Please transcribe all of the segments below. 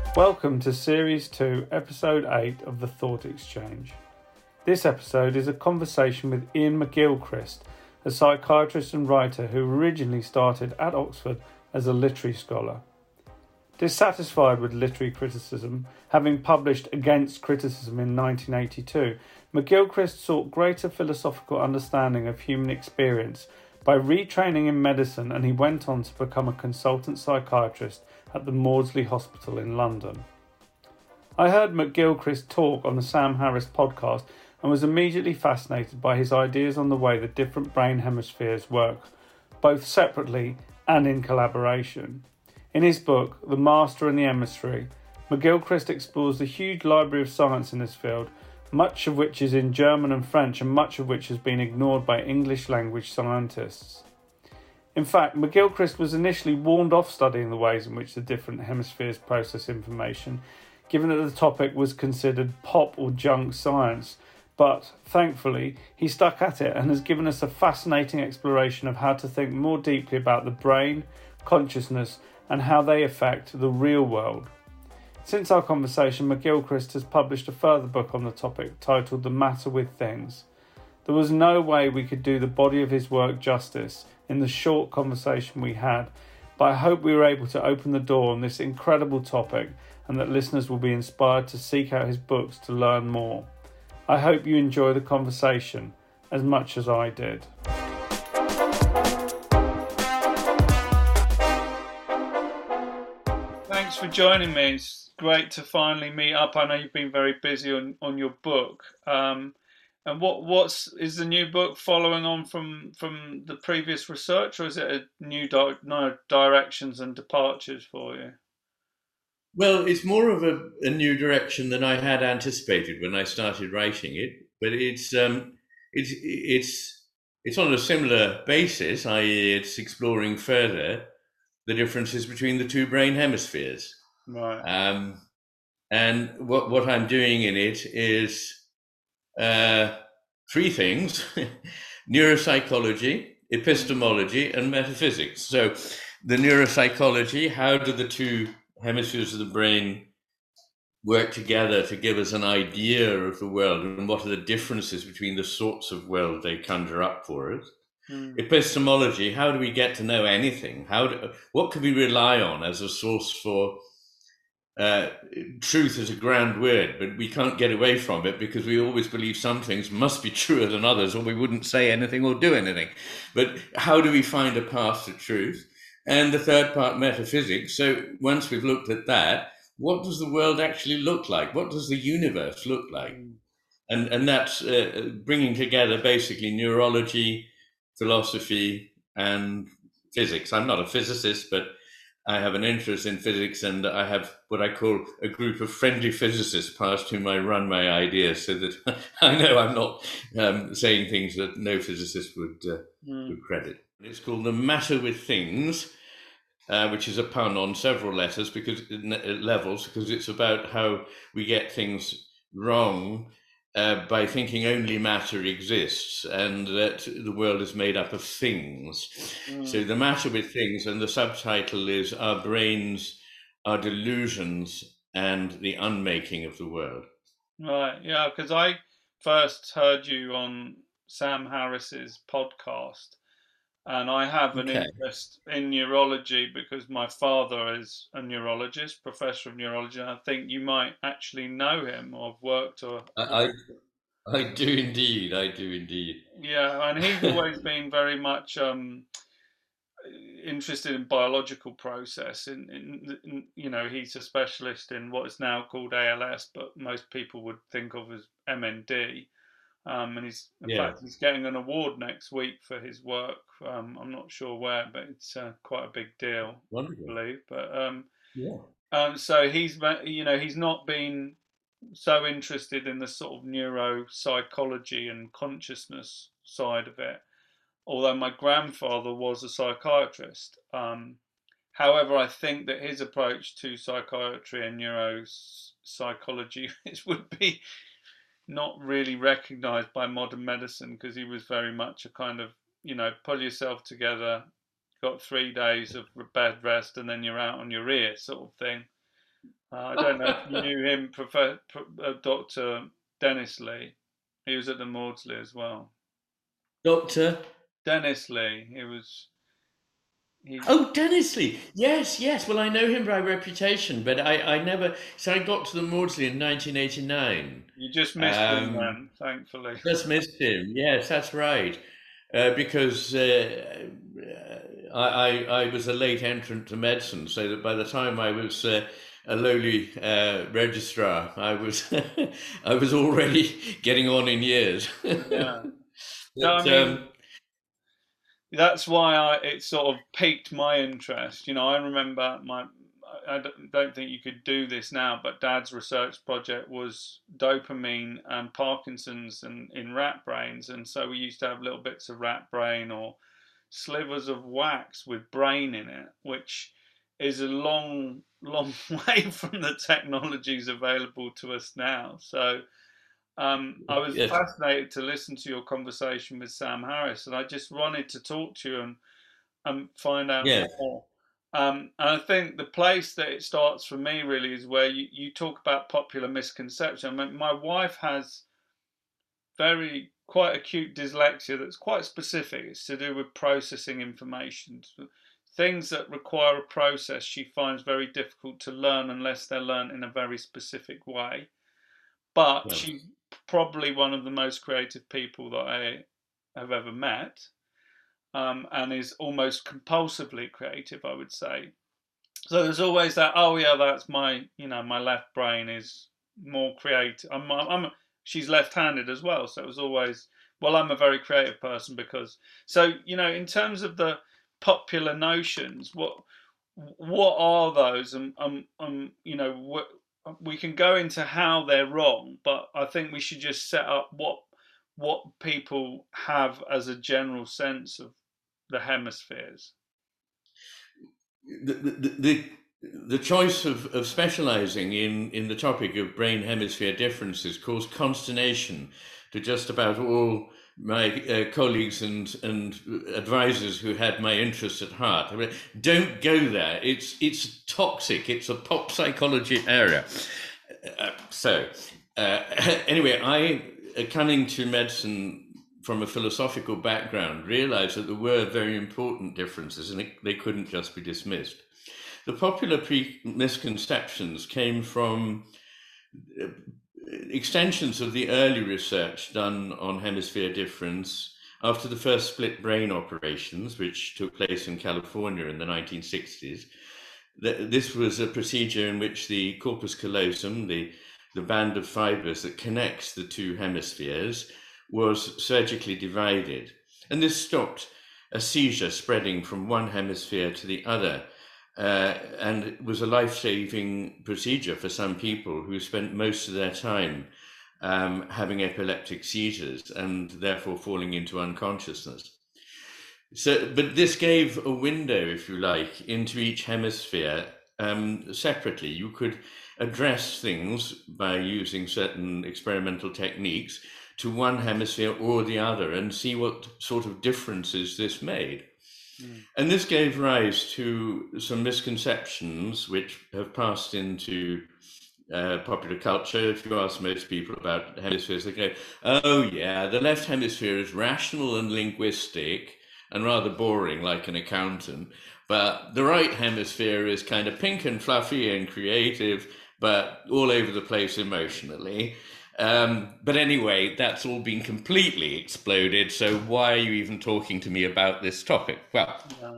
Welcome to Series 2, Episode 8 of The Thought Exchange. This episode is a conversation with Ian McGilchrist, a psychiatrist and writer who originally started at Oxford as a literary scholar. Dissatisfied with literary criticism, having published Against Criticism in 1982, McGilchrist sought greater philosophical understanding of human experience by retraining in medicine, and he went on to become a consultant psychiatrist at the Maudsley Hospital in London. I heard McGilchrist talk on the Sam Harris podcast and was immediately fascinated by his ideas on the way the different brain hemispheres work, both separately and in collaboration. In his book, The Master and the Emissary, McGilchrist explores the huge library of science in this field, much of which is in German and French and much of which has been ignored by English language scientists. In fact, McGilchrist was initially warned off studying the ways in which the different hemispheres process information, given that the topic was considered pop or junk science, but thankfully he stuck at it and has given us a fascinating exploration of how to think more deeply about the brain, consciousness, and how they affect the real world. Since our conversation, McGilchrist has published a further book on the topic titled The Matter with Things. There was no way we could do the body of his work justice in the short conversation we had, but I hope we were able to open the door on this incredible topic and that listeners will be inspired to seek out his books to learn more. I hope you enjoy the conversation as much as I did. Thanks for joining me. It's great to finally meet up. I know you've been very busy on your book. And is the new book following on from the previous research, or is it a new directions and departures for you? Well, it's more of a new direction than I had anticipated when I started writing it, but it's on a similar basis, i.e., it's exploring further the differences between the two brain hemispheres. Right. And what I'm doing in it is three things: neuropsychology, epistemology, and metaphysics. So the neuropsychology, how do the two hemispheres of the brain work together to give us an idea of the world, and what are the differences between the sorts of world they conjure up for us? Epistemology, how do we get to know anything? What can we rely on as a source for truth is a grand word, but we can't get away from it because we always believe some things must be truer than others, or we wouldn't say anything or do anything. But how do we find a path to truth? And the third part, metaphysics. So once we've looked at that, what does the world actually look like? What does the universe look like? And that's bringing together basically neurology, philosophy, and physics. I'm not a physicist, but I have an interest in physics, and I have what I call a group of friendly physicists past whom I run my ideas, so that I know I'm not saying things that no physicist would credit. It's called The Matter with Things, which is a pun on several levels, because it's about how we get things wrong by thinking only matter exists and that the world is made up of things. So the matter with things, and the subtitle is Our Brains, Our Delusions, and the Unmaking of the World. Right, yeah, because I first heard you on Sam Harris's podcast, and I have an interest in neurology because my father is a neurologist, professor of neurology. I think you might actually know him or have worked or... I do indeed. Yeah, and he's always been very much interested in biological process. In he's a specialist in what is now called ALS, but most people would think of as MND. And he's getting an award next week for his work. I'm not sure where, but it's quite a big deal. Wonderful. I believe. But so he's not been so interested in the sort of neuropsychology and consciousness side of it. Although my grandfather was a psychiatrist. However, I think that his approach to psychiatry and neuropsychology would be not really recognised by modern medicine, because he was very much a kind of, pull yourself together, got 3 days of bed rest, and then you're out on your ear sort of thing. I don't know if you knew him, Dr. Dennis Lee. He was at the Maudsley as well. Doctor. Dennis Lee. He. Oh, Dennis Lee. Yes, yes. Well, I know him by reputation, but I never. So I got to the Maudsley in 1989. You just missed him Um, then, thankfully. just missed him. Yes, that's right. Because I was a late entrant to medicine, so that by the time I was a lowly registrar, I was I was already getting on in years. Yeah. No, I But mean, that's why it sort of piqued my interest. I remember don't think you could do this now, but Dad's research project was dopamine and Parkinson's and in rat brains, and so we used to have little bits of rat brain or slivers of wax with brain in it, which is a long, long way from the technologies available to us now. So I was yes, fascinated to listen to your conversation with Sam Harris, and I just wanted to talk to you and find out yes, more. And I think the place that it starts for me really is where you talk about popular misconception. I mean, my wife has quite acute dyslexia that's quite specific. It's to do with processing information. Things that require a process she finds very difficult to learn unless they're learned in a very specific way. But yes. she's probably one of the most creative people that I have ever met, and is almost compulsively creative, I would say. So there's always that. Oh yeah, that's my left brain is more creative. She's left-handed as well, so it was always. Well, I'm a very creative person because. So in terms of the popular notions, what are those? What we can go into how they're wrong, but I think we should just set up what people have as a general sense of the hemispheres. The, the choice of specializing in the topic of brain hemisphere differences caused consternation to just about all my colleagues and advisors who had my interests at heart. I mean, don't go there. It's toxic. It's a pop psychology area. So anyway, coming to medicine from a philosophical background, realized that there were very important differences and they couldn't just be dismissed. The popular misconceptions came from extensions of the early research done on hemisphere difference after the first split brain operations, which took place in California in the 1960s. This was a procedure in which the corpus callosum, the band of fibers that connects the two hemispheres, was surgically divided. And this stopped a seizure spreading from one hemisphere to the other. And it was a life-saving procedure for some people who spent most of their time having epileptic seizures and therefore falling into unconsciousness. But this gave a window, if you like, into each hemisphere separately. You could address things by using certain experimental techniques to one hemisphere or the other and see what sort of differences this made. And this gave rise to some misconceptions which have passed into popular culture. If you ask most people about hemispheres, they go, oh yeah, the left hemisphere is rational and linguistic and rather boring like an accountant, but the right hemisphere is kind of pink and fluffy and creative, but all over the place emotionally. But anyway, that's all been completely exploded. So why are you even talking to me about this topic? Well,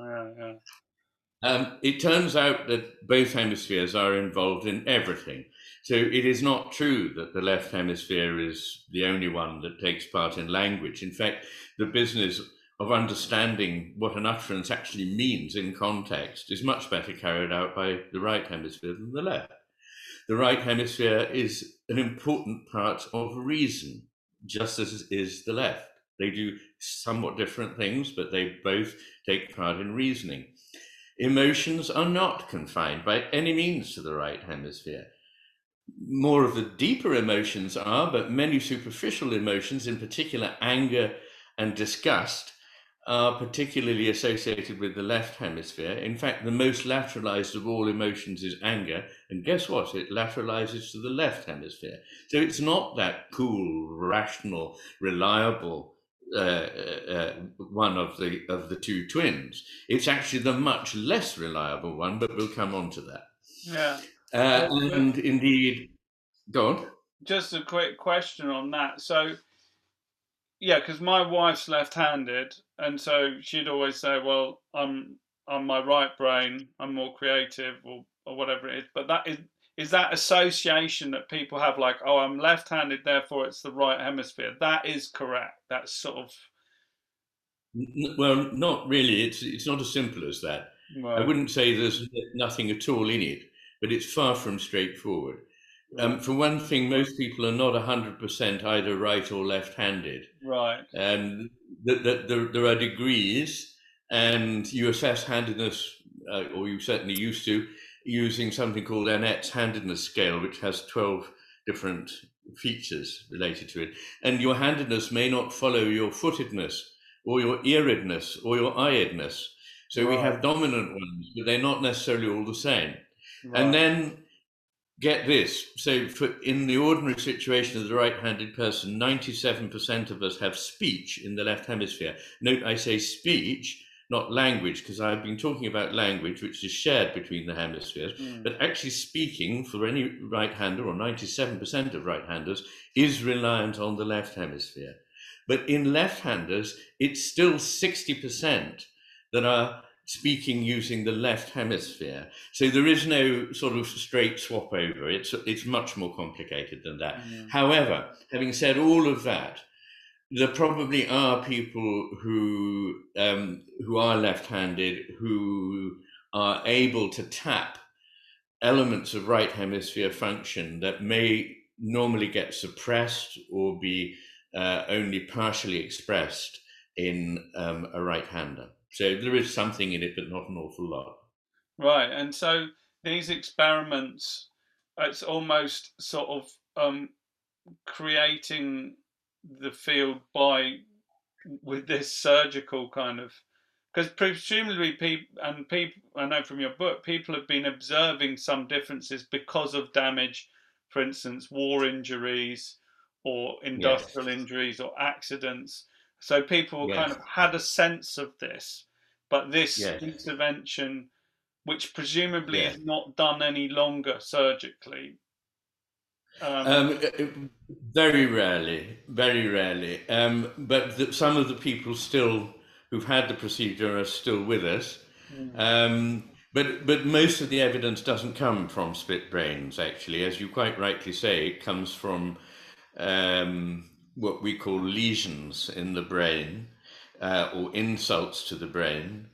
it turns out that both hemispheres are involved in everything. So it is not true that the left hemisphere is the only one that takes part in language. In fact, the business of understanding what an utterance actually means in context is much better carried out by the right hemisphere than the left. The right hemisphere is an important part of reason, just as is the left. They do somewhat different things, but they both take part in reasoning. Emotions are not confined by any means to the right hemisphere. More of the deeper emotions are, but many superficial emotions, in particular anger and disgust, are particularly associated with the left hemisphere. In fact, the most lateralized of all emotions is anger. And guess what? It lateralizes to the left hemisphere. So it's not that cool, rational, reliable one of the two twins. It's actually the much less reliable one, but we'll come on to that. Yeah. And indeed, go on. Just a quick question on that. So, yeah, because my wife's left-handed, and so she'd always say, "Well, I'm on my right brain. I'm more creative, or whatever it is." But that is that association that people have, like, "Oh, I'm left-handed, therefore it's the right hemisphere." That is correct. That's sort of Well, not really. It's not as simple as that. I right. wouldn't say there's nothing at all in it, but it's far from straightforward. Right. For one thing, most people are not 100% either right or left-handed. Right. And there are degrees, and you assess handedness, or you certainly used to, using something called Annette's handedness scale, which has 12 different features related to it. And your handedness may not follow your footedness, or your earedness, or your eyedness. So we have Right. dominant ones, but they're not necessarily all the same. And Right. then get this. So in the ordinary situation of the right-handed person, 97% of us have speech in the left hemisphere. Note, I say speech, not language, because I've been talking about language, which is shared between the hemispheres. But actually speaking for any right-hander, or 97% of right-handers, is reliant on the left hemisphere. But in left-handers, it's still 60% that are speaking using the left hemisphere. So there is no sort of straight swap over. It's much more complicated than that. However, having said all of that, there probably are people who are left-handed who are able to tap elements of right hemisphere function that may normally get suppressed or be only partially expressed in a right-hander. So there is something in it, but not an awful lot. Right. And so these experiments, it's almost sort of creating the field by with this surgical kind of, because presumably people I know from your book, people have been observing some differences because of damage, for instance, war injuries or Yes, industrial injuries or accidents. So people kind yes, of had a sense of this, but this yes, intervention, which presumably yes. is not done any longer surgically. Um, Um, uh, Very rarely, very rarely. But some of the people still who've had the procedure are still with us. mm, But most of the evidence doesn't come from split brains. Actually, as you quite rightly say, it comes from what we call lesions in the brain, or insults to the brain,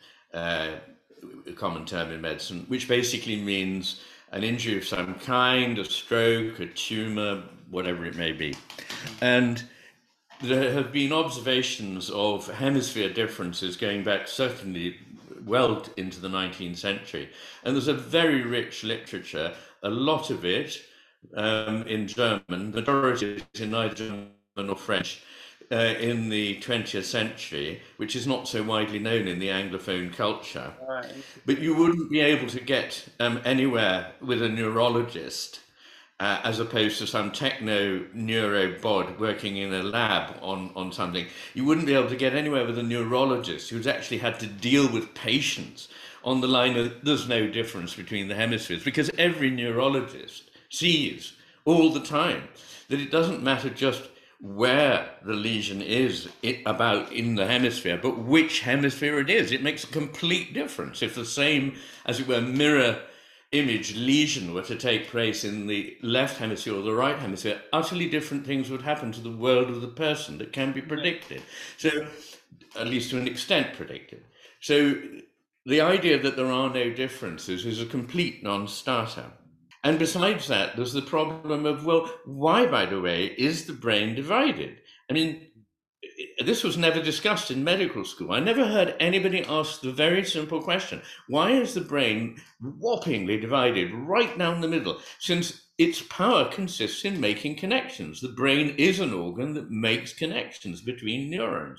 a common term in medicine, which basically means an injury of some kind, a stroke, a tumor, whatever it may be. And there have been observations of hemisphere differences going back certainly well into the 19th century. And there's a very rich literature, a lot of it in German, the majority is in either German or French, in the 20th century, which is not so widely known in the Anglophone culture. right. But you wouldn't be able to get anywhere with a neurologist as opposed to some techno neuro bod working in a lab on something. You wouldn't be able to get anywhere with a neurologist who's actually had to deal with patients on the line of there's no difference between the hemispheres, because every neurologist sees all the time that it doesn't matter just where the lesion is about in the hemisphere, but which hemisphere it is. It makes a complete difference. If the same, as it were, mirror image lesion were to take place in the left hemisphere or the right hemisphere, utterly different things would happen to the world of the person that can be predicted. So, at least to an extent, predicted. So, the idea that there are no differences is a complete non-starter. And besides that, there's the problem of, well, why, by the way, is the brain divided? I mean, this was never discussed in medical school. I never heard anybody ask the very simple question: why is the brain whoppingly divided right down the middle? Since its power consists in making connections. The brain is an organ that makes connections between neurons.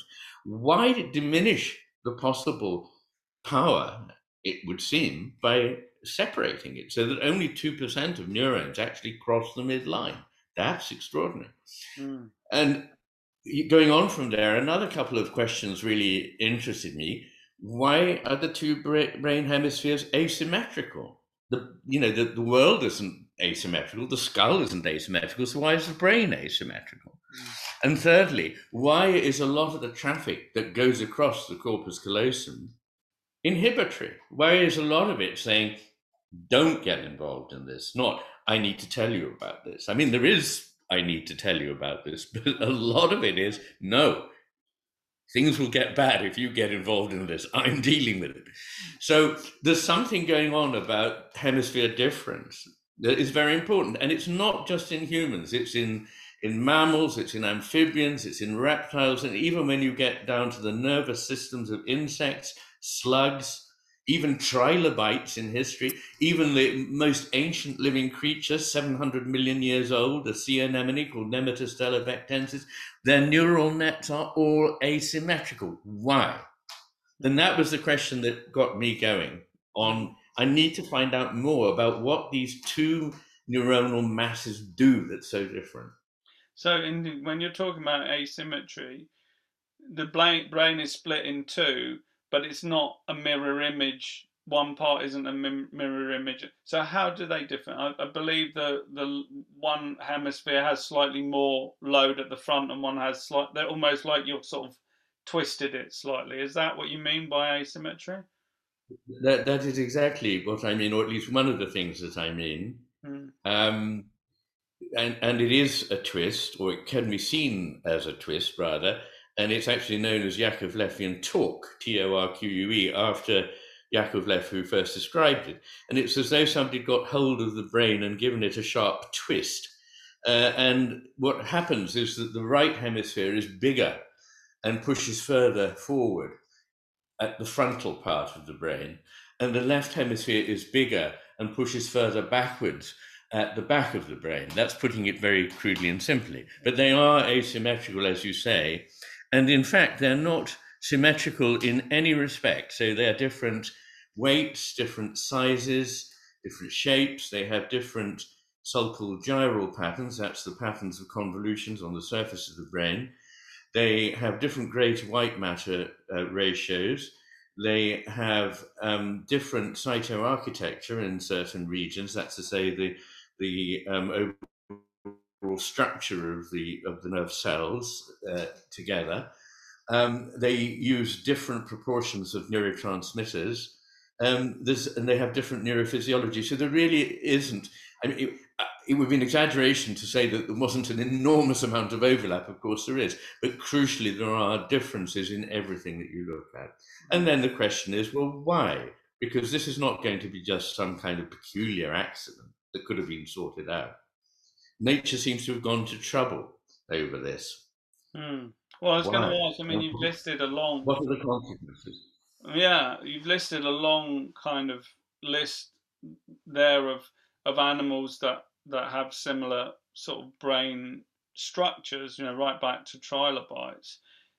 why diminish the possible power, it would seem, by separating it so that only 2% of neurons actually cross the midline? That's extraordinary. Mm. And going on from there, another couple of questions really interested me. Why are the two brain hemispheres asymmetrical? The world isn't asymmetrical, the skull isn't asymmetrical, so why is the brain asymmetrical? And thirdly, why is a lot of the traffic that goes across the corpus callosum inhibitory? Why is a lot of it saying, don't get involved in this, not I need to tell you about this? I mean, there is I need to tell you about this, but a lot of it is no, things will get bad if you get involved in this. I'm dealing with it. So there's something going on about hemisphere difference that is very important. And it's not just in humans, it's in mammals, it's in amphibians, it's in reptiles, and even when you get down to the nervous systems of insects, slugs, even trilobites in history, even the most ancient living creature, 700 million years old, a sea anemone called Nematostella vectensis, their neural nets are all asymmetrical. Why? And that was the question that got me going on. I need to find out more about what these two neuronal masses do that's so different. So when you're talking about asymmetry, the brain is split in two, but it's not a mirror image. One part isn't a mirror image. So how do they differ? I believe the one hemisphere has slightly more load at the front, and one has they're almost like you've sort of twisted it slightly. Is that what you mean by asymmetry? That is exactly what I mean, or at least one of the things that I mean. And it is a twist, or it can be seen as a twist rather, and it's actually known as Yakovlevian torque, Torque, after Yakovlev, who first described it. And it's as though somebody got hold of the brain and given it a sharp twist. And what happens is that the right hemisphere is bigger and pushes further forward at the frontal part of the brain, and the left hemisphere is bigger and pushes further backwards at the back of the brain. That's putting it very crudely and simply. But they are asymmetrical, as you say, and in fact, they're not symmetrical in any respect. So they're different weights, different sizes, different shapes. They have different sulcal gyral patterns. That's the patterns of convolutions on the surface of the brain. They have different gray to white matter ratios. They have different cytoarchitecture in certain regions. That's to say, the overall structure of the nerve cells together. They use different proportions of neurotransmitters, and they have different neurophysiology. So there really isn't. I mean, it would be an exaggeration to say that there wasn't an enormous amount of overlap. Of course there is, but crucially there are differences in everything that you look at. And then the question is, well, why? Because this is not going to be just some kind of peculiar accident that could have been sorted out. Nature seems to have gone to trouble over this. Well, I was going to ask, I mean, you've listed a long... What are the consequences? Yeah, you've listed a long kind of list there of animals that have similar sort of brain structures, right back to trilobites.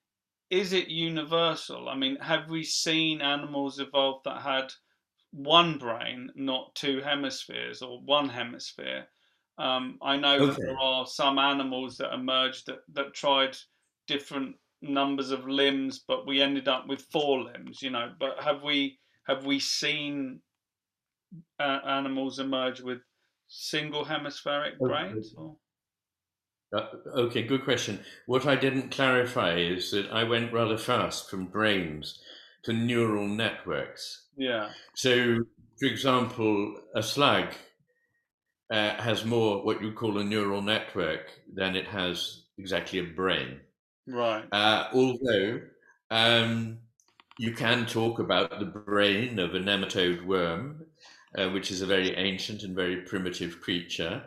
Is it universal? I mean, have we seen animals evolve that had one brain, not two hemispheres, or one hemisphere? I know that there are some animals that emerged that tried different numbers of limbs, but we ended up with 4 limbs, But have we seen animals emerge with single hemispheric brains? Okay, good question. What I didn't clarify is that I went rather fast from brains to neural networks. Yeah. So, for example, a slug has more what you call a neural network than it has exactly a brain. Right. Although you can talk about the brain of a nematode worm, which is a very ancient and very primitive creature.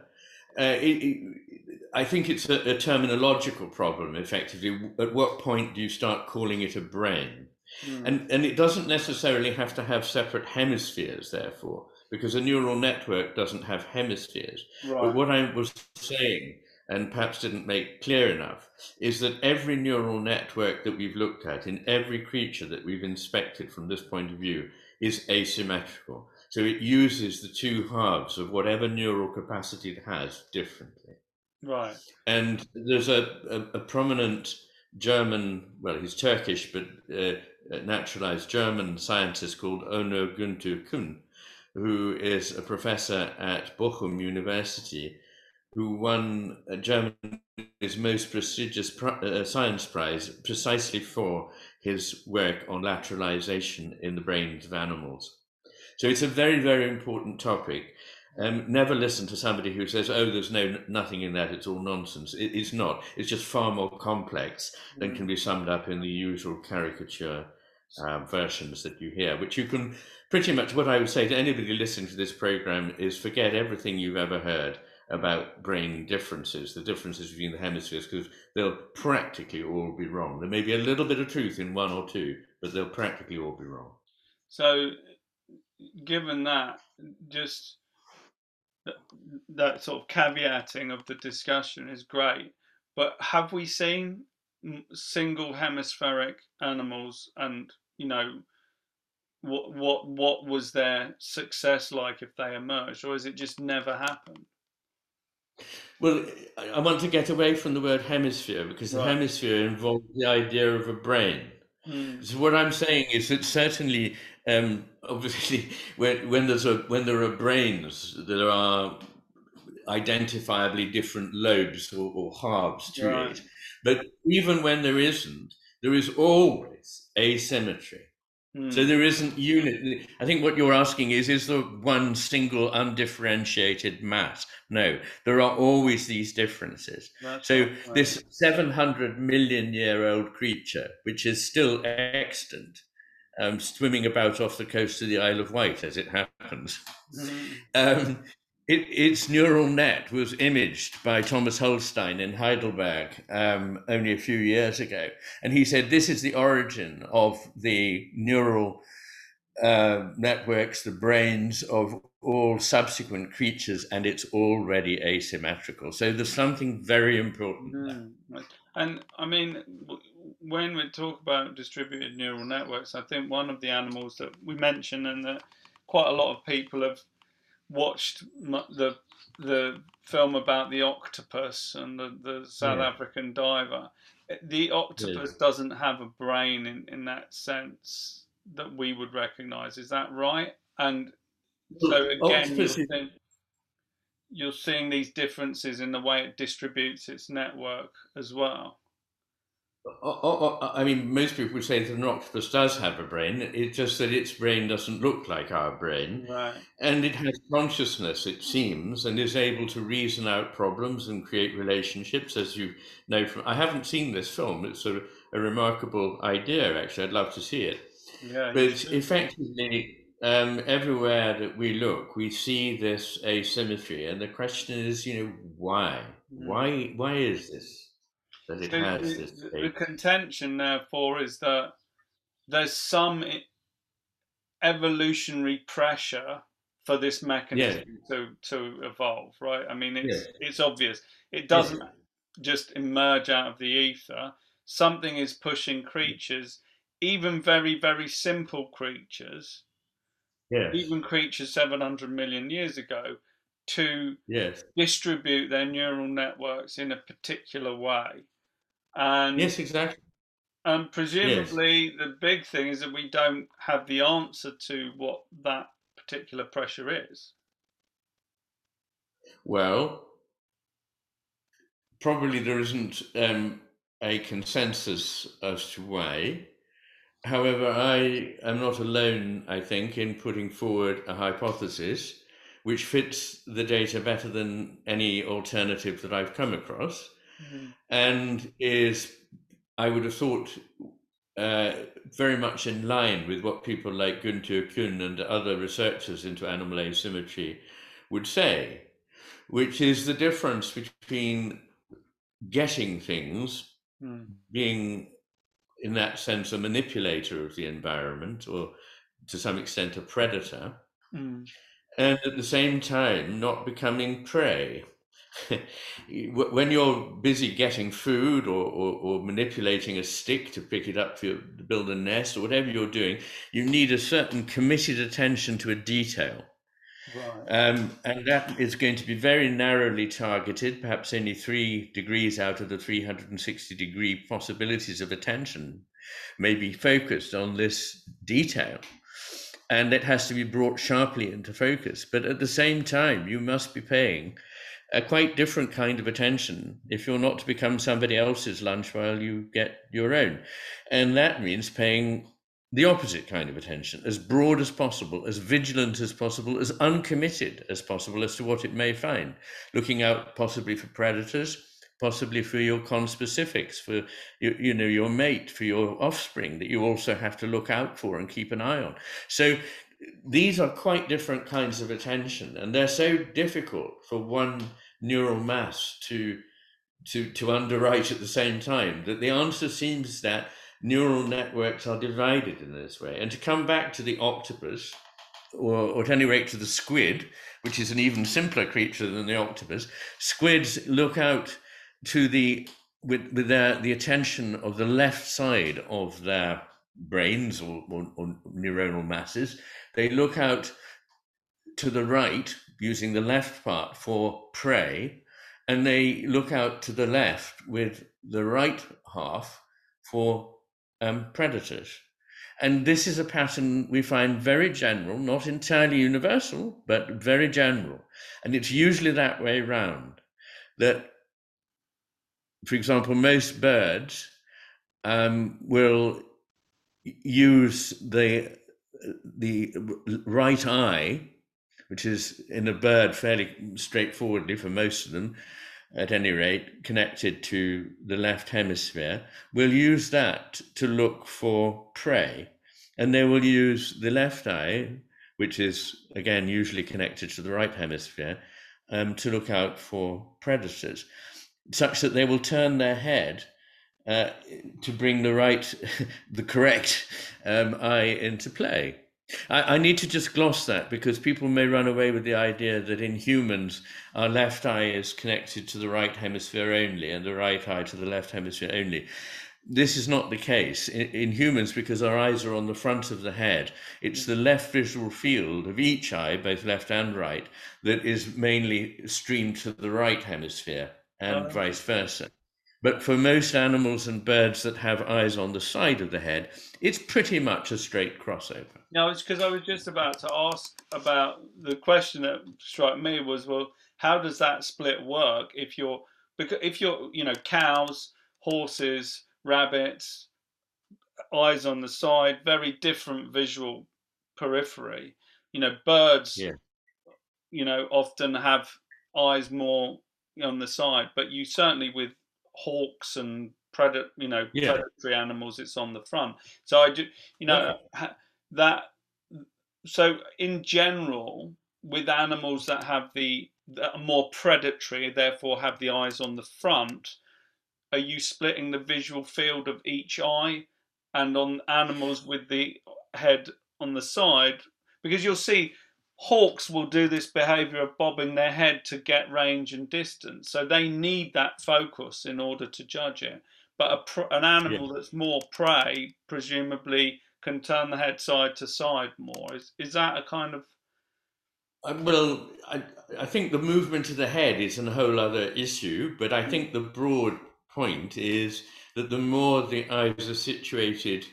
I think it's a terminological problem, effectively. At what point do you start calling it a brain? And it doesn't necessarily have to have separate hemispheres, therefore, because a neural network doesn't have hemispheres. Right. But what I was saying, and perhaps didn't make clear enough, is that every neural network that we've looked at in every creature that we've inspected from this point of view is asymmetrical. So it uses the two halves of whatever neural capacity it has differently. Right. And there's a prominent German, well, he's Turkish, but naturalized German scientist called Onur Güntür Kuhn, who is a professor at Bochum University, who won Germany's most prestigious science prize precisely for his work on lateralization in the brains of animals. So it's a very, very important topic. Never listen to somebody who says, "Oh, there's nothing in that; it's all nonsense." It's not. It's just far more complex than can be summed up in the usual caricature versions that you hear. Which you can pretty much. What I would say to anybody listening to this program is forget everything you've ever heard about brain differences, the differences between the hemispheres, because they'll practically all be wrong. There may be a little bit of truth in one or two, but they'll practically all be wrong. So, given that, just that sort of caveating of the discussion is great, but have we seen single hemispheric animals, and what was their success like if they emerged, or has it just never happened? Well, I want to get away from the word hemisphere because the hemisphere involves the idea of a brain. So what I'm saying is that certainly, obviously, when there are brains, there are identifiably different lobes or halves to it. But even when there isn't, there is always asymmetry. So there isn't unit. I think what you're asking is there one single undifferentiated mass? No, there are always these differences. So this 700 million year old creature, which is still extant, swimming about off the coast of the Isle of Wight, as it happens, its neural net was imaged by Thomas Holstein in Heidelberg only a few years ago. And he said, this is the origin of the neural networks, the brains of all subsequent creatures, and it's already asymmetrical. So there's something very important there. And I mean, when we talk about distributed neural networks, I think one of the animals that we mentioned and that quite a lot of people have watched the film about the octopus and the South African diver. The octopus doesn't have a brain in that sense that we would recognize. Is that right? And so again, you're seeing these differences in the way it distributes its network as well. I mean, most people would say that an octopus does have a brain. It's just that its brain doesn't look like our brain. And it has consciousness, it seems, and is able to reason out problems and create relationships, as you know from... I haven't seen this film. It's a remarkable idea, actually. I'd love to see it. But effectively, everywhere that we look, we see this asymmetry. And the question is, why? Why is this? That it has this the contention, therefore, is that there's some evolutionary pressure for this mechanism to evolve, right? I mean, it's obvious. It doesn't just emerge out of the ether. Something is pushing creatures, even very, very simple creatures, even creatures 700 million years ago, to distribute their neural networks in a particular way. And yes, exactly. And presumably the big thing is that we don't have the answer to what that particular pressure is. Well, probably there isn't a consensus as to why. However, I am not alone, I think, in putting forward a hypothesis which fits the data better than any alternative that I've come across, and is, I would have thought, very much in line with what people like Günther Kuhn and other researchers into animal asymmetry would say, which is the difference between getting things, being in that sense a manipulator of the environment, or to some extent a predator, and at the same time not becoming prey. when you're busy getting food or manipulating a stick to pick it up to build a nest or whatever you're doing, you need a certain committed attention to a detail. Right. And that is going to be very narrowly targeted, perhaps only 3 degrees out of the 360-degree possibilities of attention may be focused on this detail. And it has to be brought sharply into focus. But at the same time, you must be paying a quite different kind of attention if you're not to become somebody else's lunch while you get your own. And that means paying the opposite kind of attention, as broad as possible, as vigilant as possible, as uncommitted as possible as to what it may find, looking out possibly for predators, possibly for your conspecifics, for your mate, for your offspring that you also have to look out for and keep an eye on. So these are quite different kinds of attention, and they're so difficult for one neural mass to underwrite at the same time that the answer seems that neural networks are divided in this way. And to come back to the octopus, or at any rate to the squid, which is an even simpler creature than the octopus, squids look out to the attention of the left side of their brains or neuronal masses. They look out to the right using the left part for prey, and they look out to the left with the right half for predators. And this is a pattern we find very general, not entirely universal, but very general. And it's usually that way round. That, for example, most birds will use the right eye, which is in a bird fairly straightforwardly for most of them, at any rate, connected to the left hemisphere, will use that to look for prey. And they will use the left eye, which is again usually connected to the right hemisphere, to look out for predators, such that they will turn their head to bring the correct eye into play. I need to just gloss that because people may run away with the idea that in humans, our left eye is connected to the right hemisphere only and the right eye to the left hemisphere only. This is not the case in humans because our eyes are on the front of the head. It's the left visual field of each eye, both left and right, that is mainly streamed to the right hemisphere and vice versa. But for most animals and birds that have eyes on the side of the head, it's pretty much a straight crossover. No, it's because I was just about to ask about the question that struck me was, well, how does that split work if you're, cows, horses, rabbits, eyes on the side, very different visual periphery. Birds, Yeah, often have eyes more on the side, but you certainly with hawks and yeah, predatory animals, it's on the front. So I do, yeah, that. So in general, with animals that are more predatory, therefore have the eyes on the front, are you splitting the visual field of each eye? And on animals with the head on the side, because you'll see hawks will do this behavior of bobbing their head to get range and distance, so they need that focus in order to judge it. But an yeah. animal that's more prey presumably can turn the head side to side more. Is that a kind of Well, I think the movement of the head is a whole other issue, but I think the broad point is that the more the eyes are situated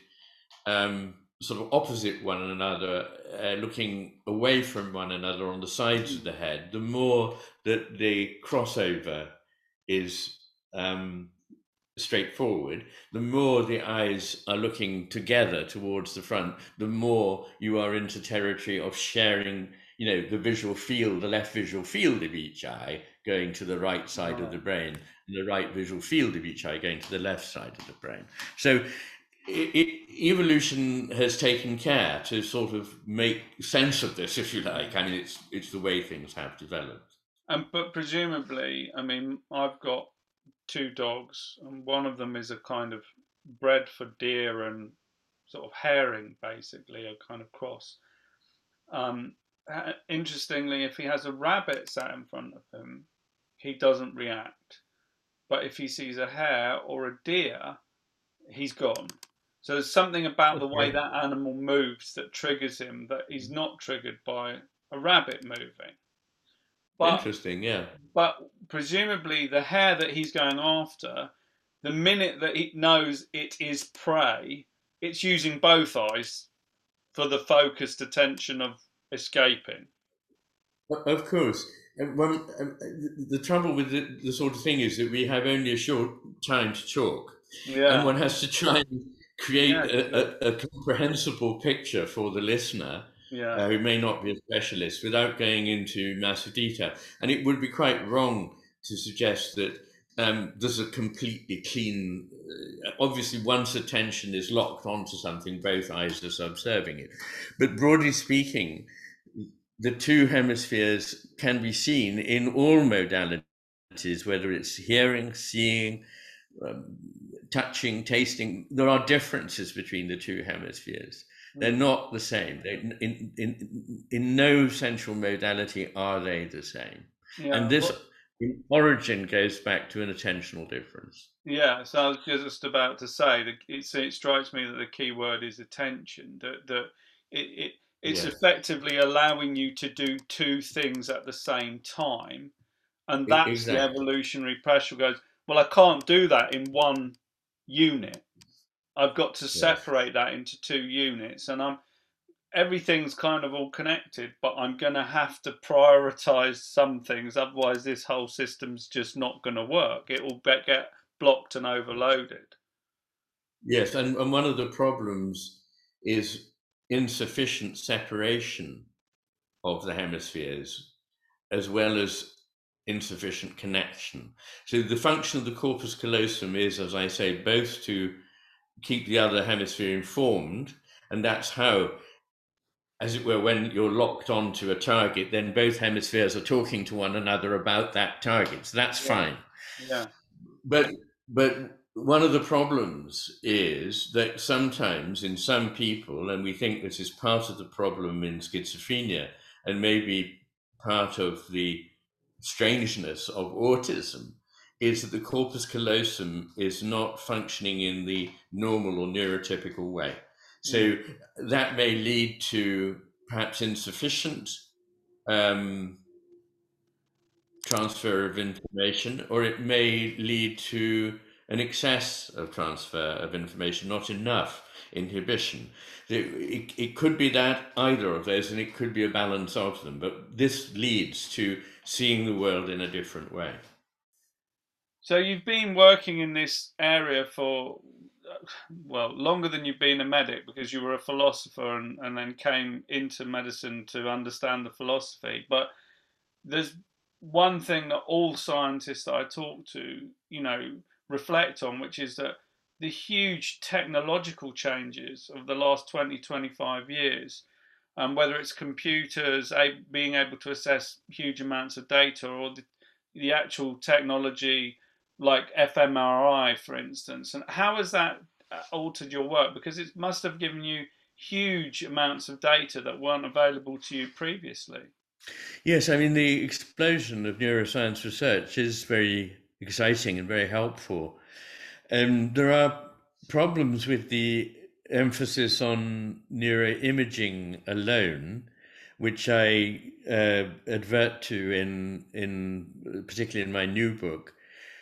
sort of opposite one another, looking away from one another on the sides of the head, the more that the crossover is straightforward, the more the eyes are looking together towards the front, the more you are into territory of sharing, the visual field, the left visual field of each eye going to the right side of the brain, and the right visual field of each eye going to the left side of the brain. So evolution has taken care to sort of make sense of this, if you like. I mean, it's the way things have developed. but presumably, I mean, I've got two dogs, and one of them is a kind of bred for deer and sort of herring, basically, a kind of cross. Um, Interestingly, if he has a rabbit sat in front of him, he doesn't react. But if he sees a hare or a deer, he's gone. So there's something about the way that animal moves that triggers him that he's not triggered by a rabbit moving. But Interesting, yeah. but presumably the hare that he's going after, the minute that it knows it is prey, it's using both eyes for the focused attention of escaping. Of course. The trouble with the sort of thing is that we have only a short time to talk, and one has to try and create a comprehensible picture for the listener who may not be a specialist without going into massive detail. And it would be quite wrong to suggest that there's a completely clean, obviously once attention is locked onto something, both eyes are observing it. But broadly speaking, the two hemispheres can be seen in all modalities, whether it's hearing, seeing, touching, tasting. There are differences between the two hemispheres. They're not the same. In no central modality are they the same. And this in origin goes back to an attentional difference. Yeah, so I was just about to say that it strikes me that the key word is attention. It's effectively allowing you to do two things at the same time, and that's the evolutionary pressure. Goes, well, I can't do that in one unit. I've got to separate that into two units, and everything's kind of all connected, but I'm going to have to prioritize some things, otherwise this whole system's just not going to work. It will get blocked and overloaded. Yes, and one of the problems is insufficient separation of the hemispheres, as well as insufficient connection. So the function of the corpus callosum is, as I say, both to keep the other hemisphere informed, and that's how, as it were, when you're locked onto a target, then both hemispheres are talking to one another about that target. So that's fine. Yeah. But one of the problems is that sometimes in some people, and we think this is part of the problem in schizophrenia, and maybe part of the strangeness of autism, is that the corpus callosum is not functioning in the normal or neurotypical way. So that may lead to perhaps insufficient transfer of information, or it may lead to an excess of transfer of information, not enough inhibition. It could be that, either of those, and it could be a balance of them, but this leads to seeing the world in a different way. So you've been working in this area for, well, longer than you've been a medic, because you were a philosopher and then came into medicine to understand the philosophy. But there's one thing that all scientists that I talk to, reflect on, which is that the huge technological changes of the last 20, 25 years, whether it's computers being able to assess huge amounts of data, or the actual technology like fMRI, for instance, and how has that altered your work? Because it must have given you huge amounts of data that weren't available to you previously. Yes, I mean, the explosion of neuroscience research is very exciting and very helpful. There are problems with the emphasis on neuroimaging alone, which I advert to in particularly in my new book.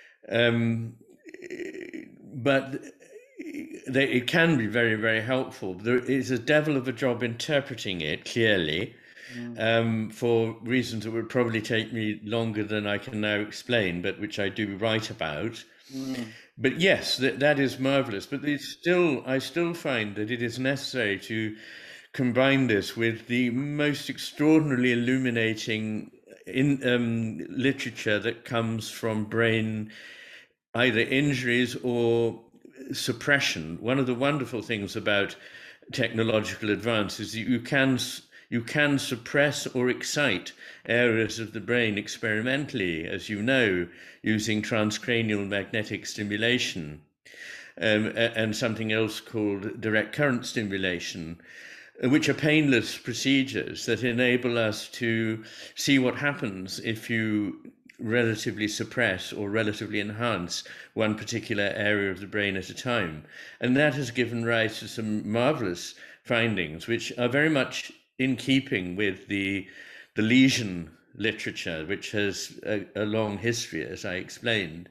But it can be very, very helpful. There is a devil of a job interpreting it clearly, for reasons that would probably take me longer than I can now explain, but which I do write about. But yes, that is marvelous. But I still find that it is necessary to combine this with the most extraordinarily illuminating literature that comes from brain either injuries or suppression. One of the wonderful things about technological advance is that you can suppress or excite areas of the brain experimentally, as you know, using transcranial magnetic stimulation, and something else called direct current stimulation, which are painless procedures that enable us to see what happens if you relatively suppress or relatively enhance one particular area of the brain at a time. And that has given rise to some marvelous findings, which are very much in keeping with the lesion literature, which has a long history, as I explained.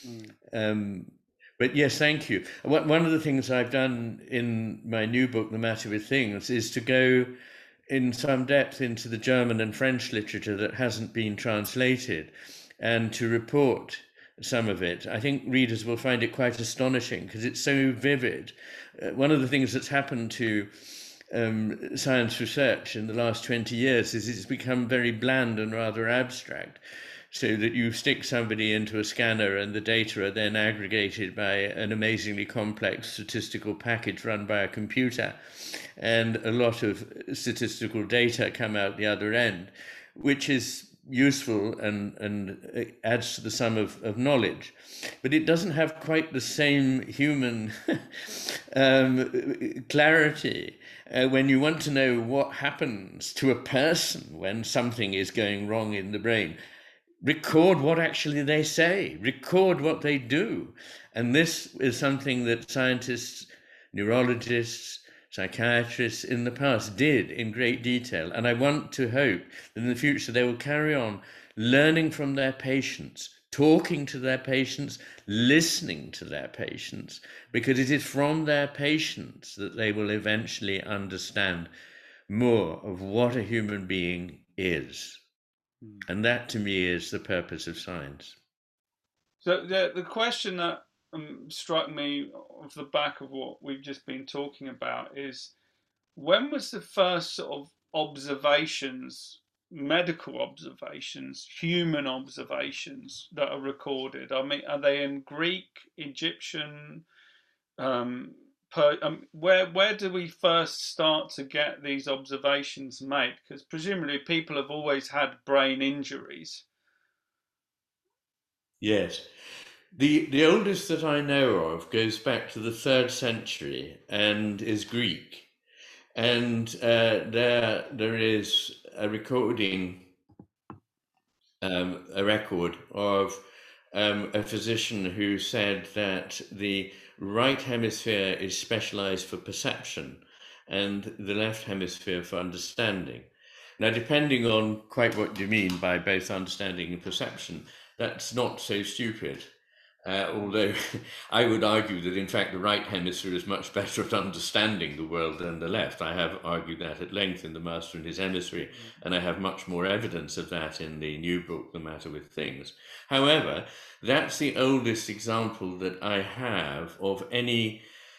But yes, thank you. One of the things I've done in my new book, The Matter with Things, is to go in some depth into the German and French literature that hasn't been translated and to report some of it. I think readers will find it quite astonishing because it's so vivid. One of the things that's happened to science research in the last 20 years is it's become very bland and rather abstract, so that you stick somebody into a scanner and the data are then aggregated by an amazingly complex statistical package run by a computer, and a lot of statistical data come out the other end, which is useful and adds to the sum of knowledge. But it doesn't have quite the same human clarity when you want to know what happens to a person when something is going wrong in the brain. Record what actually they say, record what they do. And this is something that scientists, neurologists, psychiatrists in the past did in great detail. And I want to hope that in the future they will carry on learning from their patients, talking to their patients, listening to their patients, because it is from their patients that they will eventually understand more of what a human being is. And that, to me, is the purpose of science. So the question that struck me off the back of what we've just been talking about is, when was the first sort of observations, medical observations, human observations that are recorded? I mean, are they in Greek, Egyptian? Where do we first start to get these observations made? Because presumably people have always had brain injuries. Yes. The oldest that I know of goes back to the 3rd century and is Greek. And there is a recording, a record of a physician who said that the right hemisphere is specialized for perception and the left hemisphere for understanding. Now, depending on quite what you mean by both understanding and perception, that's not so stupid. Although I would argue that, in fact, the right hemisphere is much better at understanding the world than the left. I have argued that at length in The Master and His Emissary, and I have much more evidence of that in the new book, The Matter with Things. However, that's the oldest example that I have of any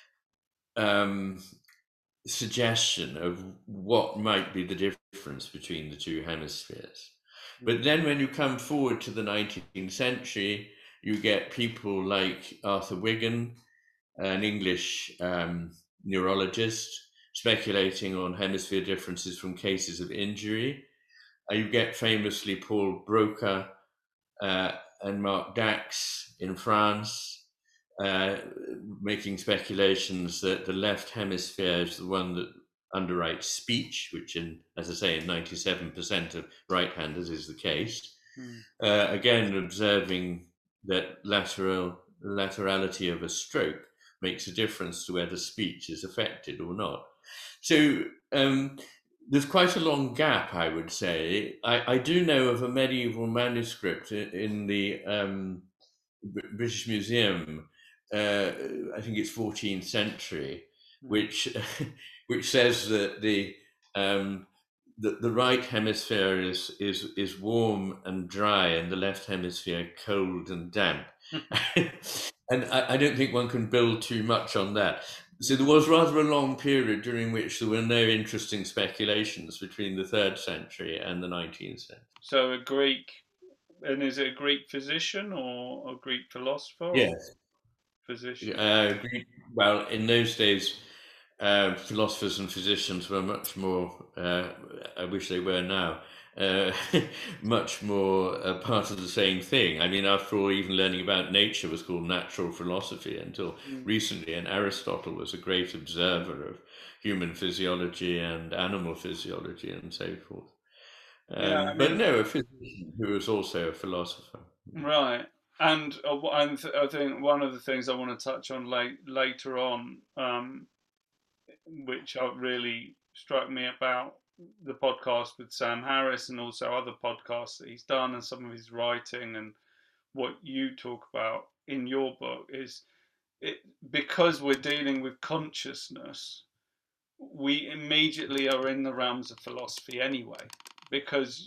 suggestion of what might be the difference between the two hemispheres. But then when you come forward to the 19th century, you get people like Arthur Wigan, an English neurologist, speculating on hemisphere differences from cases of injury. You get famously Paul Broca and Marc Dax in France, making speculations that the left hemisphere is the one that underwrites speech, which, as I say, in 97% of right-handers is the case. Again, observing that laterality of a stroke makes a difference to whether speech is affected or not. So there's quite a long gap, I would say. I do know of a medieval manuscript in the British Museum, I think it's 14th century, which says that the right hemisphere is warm and dry, and the left hemisphere cold and damp. And I don't think one can build too much on that. So there was rather a long period during which there were no interesting speculations between the 3rd century and the 19th century. So a Greek, and is it a Greek physician or a Greek philosopher? Yes. Physician. Greek, well, in those days, philosophers and physicians were much more, I wish they were now, much more part of the same thing. I mean, after all, even learning about nature was called natural philosophy until recently, and Aristotle was a great observer of human physiology and animal physiology and so forth. Yeah, I But mean, no, a physician who was also a philosopher. right. And I think one of the things I want to touch on later on, which really struck me about the podcast with Sam Harris and also other podcasts that he's done and some of his writing and what you talk about in your book is it because we're dealing with consciousness, we immediately are in the realms of philosophy anyway, because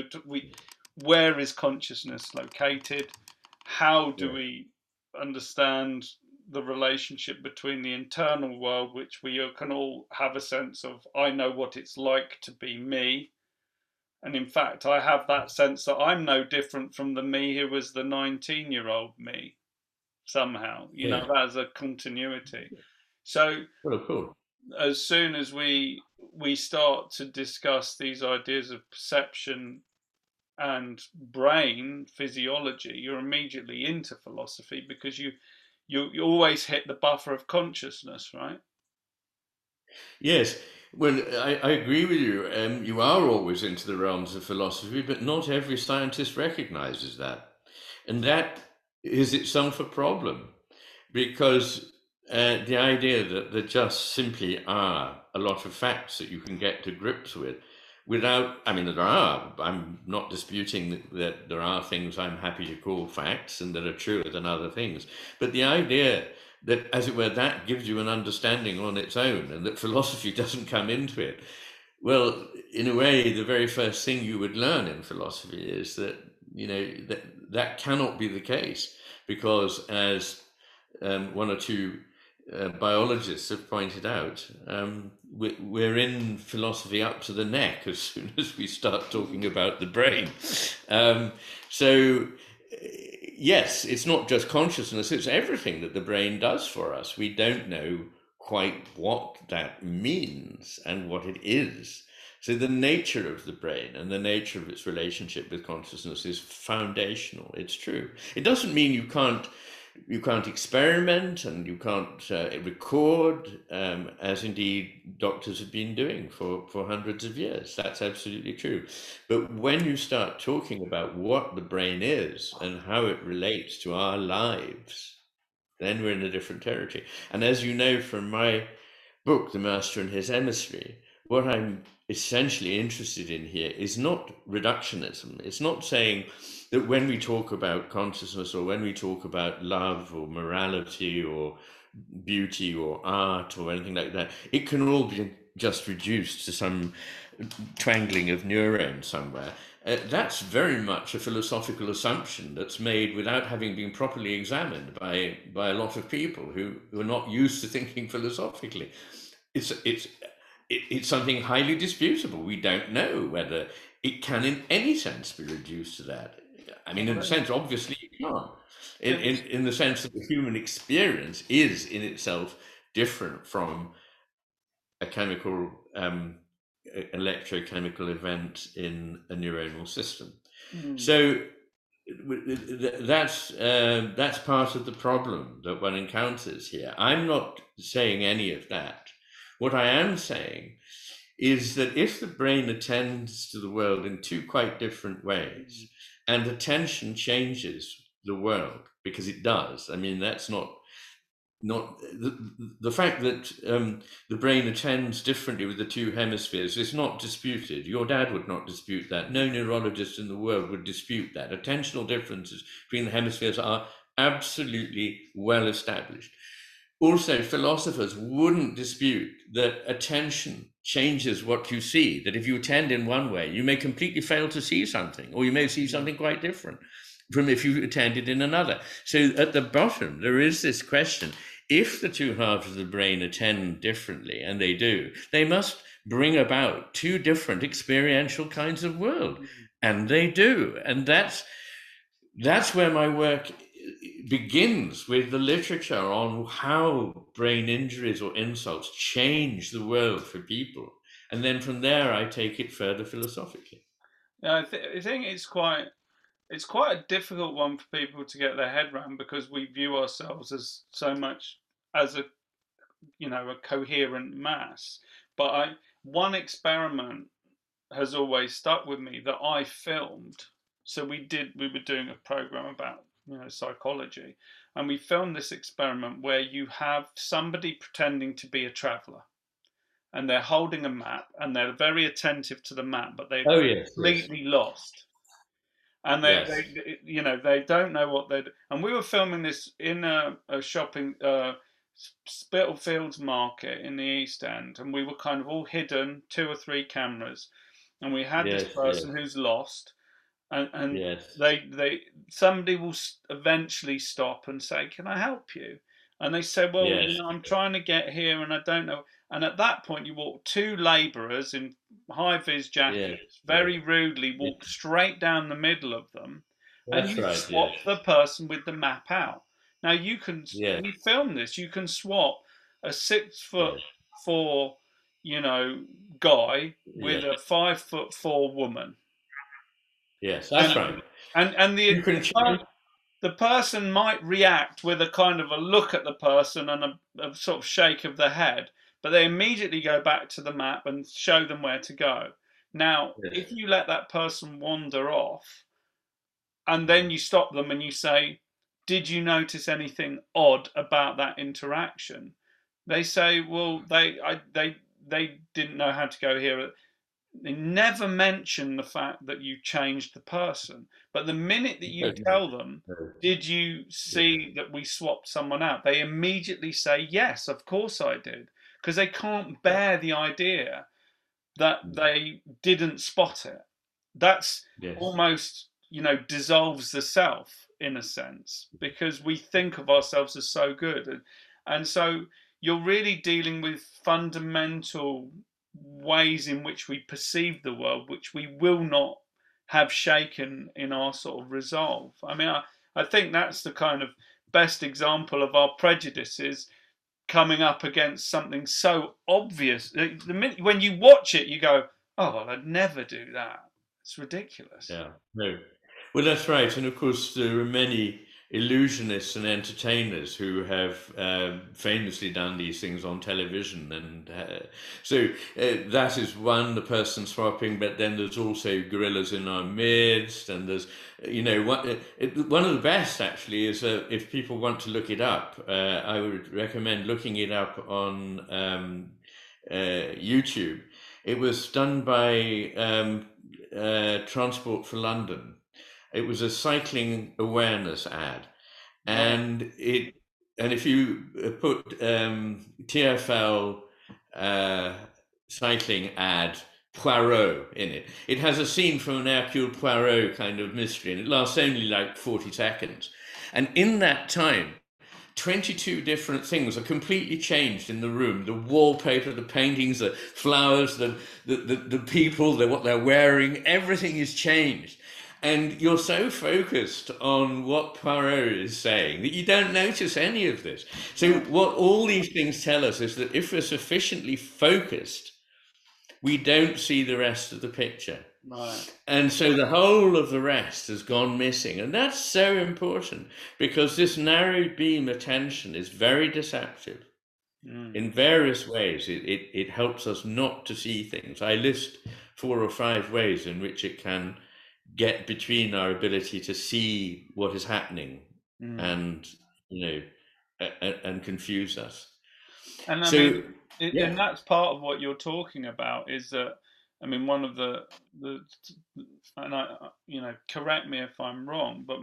where is consciousness located? How do Yeah. we understand the relationship between the internal world, which we can all have a sense of? I know what it's like to be me, and in fact, I have that sense that I'm no different from the me who was the 19-year-old me. Somehow, Yeah. there's a continuity. So Well, of course. as soon as we start to discuss these ideas of perception and brain physiology, you're immediately into philosophy because you always hit the buffer of consciousness, right? Yes. Well, I agree with you. You are always into the realms of philosophy, but not every scientist recognizes that. And that is itself a problem because the idea that there just simply are a lot of facts that you can get to grips with without, I mean, there are, I'm not disputing that there are things I'm happy to call facts and that are truer than other things. But the idea that, as it were, that gives you an understanding on its own and that philosophy doesn't come into it. Well, in a way, the very first thing you would learn in philosophy is that, that cannot be the case because as one or two biologists have pointed out, we're in philosophy up to the neck as soon as we start talking about the brain. So, yes, it's not just consciousness, it's everything that the brain does for us. We don't know quite what that means and what it is. So the nature of the brain and the nature of its relationship with consciousness is foundational. It's true. It doesn't mean you can't experiment and you can't record, as indeed doctors have been doing for hundreds of years. That's absolutely true. But when you start talking about what the brain is and how it relates to our lives, then we're in a different territory. And as you know from my book, The Master and His Emissary, what I'm essentially interested in here is not reductionism. It's not saying that when we talk about consciousness or when we talk about love or morality or beauty or art or anything like that, it can all be just reduced to some twangling of neurons somewhere. That's very much a philosophical assumption that's made without having been properly examined by a lot of people who are not used to thinking philosophically. It's something highly disputable. We don't know whether it can in any sense be reduced to that. I mean, in a sense, obviously it can't. In the sense that the human experience is in itself different from a chemical electrochemical event in a neuronal system. So that's part of the problem that one encounters here. I'm not saying any of that. What I am saying is that if the brain attends to the world in two quite different ways, and attention changes the world, because it does. I mean, that's not the fact that the brain attends differently with the two hemispheres is not disputed. Your dad would not dispute that. No neurologist in the world would dispute that. Attentional differences between the hemispheres are absolutely well established. Also, philosophers wouldn't dispute that attention changes what you see, that if you attend in one way, you may completely fail to see something, or you may see something quite different from if you attended in another. So at the bottom, there is this question: if the two halves of the brain attend differently, and they do, they must bring about two different experiential kinds of world. And they do. And that's where my work begins, with the literature on how brain injuries or insults change the world for people. And then from there, I take it further philosophically. Yeah, I think it's quite a difficult one for people to get their head around because we view ourselves as so much as a coherent mass. But one experiment has always stuck with me that I filmed. So we were doing a program about psychology, and we filmed this experiment where you have somebody pretending to be a traveller, and they're holding a map and they're very attentive to the map, but they're Oh yes, yes, completely lost. And yes, they don't know what they're. And we were filming this in a shopping Spitalfields Market in the East End, and we were kind of all hidden, 2 or 3 cameras, and we had this yes, yes, person who's lost, and yes, they somebody will eventually stop and say, "Can I help you?" And they say, "Well, yes, I'm trying to get here and I don't know." And at that point, you walk 2 labourers in high vis yes, jackets, yes, very rudely yes. walk straight down the middle of them, and That's you right. swap Yes, the person with the map out. Now yes, we film this. You can swap a 6 foot yes, 4, guy with yes, a 5 foot 4 woman, yes. and That's right. and You can change. the person might react with a kind of a look at the person and a sort of shake of the head, but they immediately go back to the map and show them where to go. Now, Yes. if you let that person wander off and then you stop them and you say, "Did you notice anything odd about that interaction?" They say, "Well, they didn't know how to go here." They never mention the fact that you changed the person. But the minute that you No, no, tell them, no. "Did you Yes, see that we swapped someone out?" they immediately say, "Yes, of course I did." Because they can't yes, bear the idea that they didn't spot it. That's yes, almost, dissolves the self in a sense, because we think of ourselves as so good. And so you're really dealing with fundamental ways in which we perceive the world, which we will not have shaken in our sort of resolve. I mean, I think that's the kind of best example of our prejudices coming up against something so obvious. The minute when you watch it, you go, "Oh, well, I'd never do that. It's ridiculous." yeah, no. Well, that's right. And of course, there are many illusionists and entertainers who have famously done these things on television. And so that is one, the person swapping, but then there's also gorillas in our midst. And there's, one of the best actually is if people want to look it up, I would recommend looking it up on YouTube. It was done by Transport for London. It was a cycling awareness ad, Right. and if you put TFL cycling ad Poirot in it, it has a scene from an Hercule Poirot kind of mystery, and it lasts only like 40 seconds. And in that time, 22 different things are completely changed in the room. The wallpaper, the paintings, the flowers, the people, what they're wearing, everything is changed. And you're so focused on what Poirot is saying that you don't notice any of this. So what all these things tell us is that if we're sufficiently focused, we don't see the rest of the picture. Right. And so the whole of the rest has gone missing. And that's so important because this narrow beam attention is very deceptive in various ways. It helps us not to see things. I list 4 or 5 ways in which it can get between our ability to see what is happening and, and confuse us. And I So, mean, yeah. and that's part of what you're talking about is that, I mean, one of and correct me if I'm wrong, but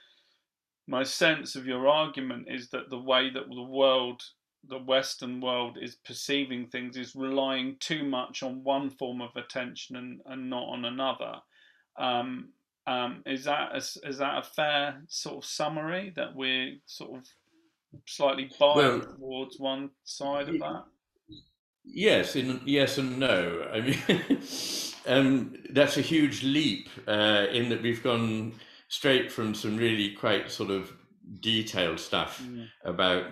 my sense of your argument is that the way that the Western world is perceiving things is relying too much on one form of attention and not on another. Is that a fair sort of summary, that we're sort of slightly biased Well, towards one side of that? yes, yes and no. I mean, that's a huge leap in that we've gone straight from some really quite sort of detailed stuff about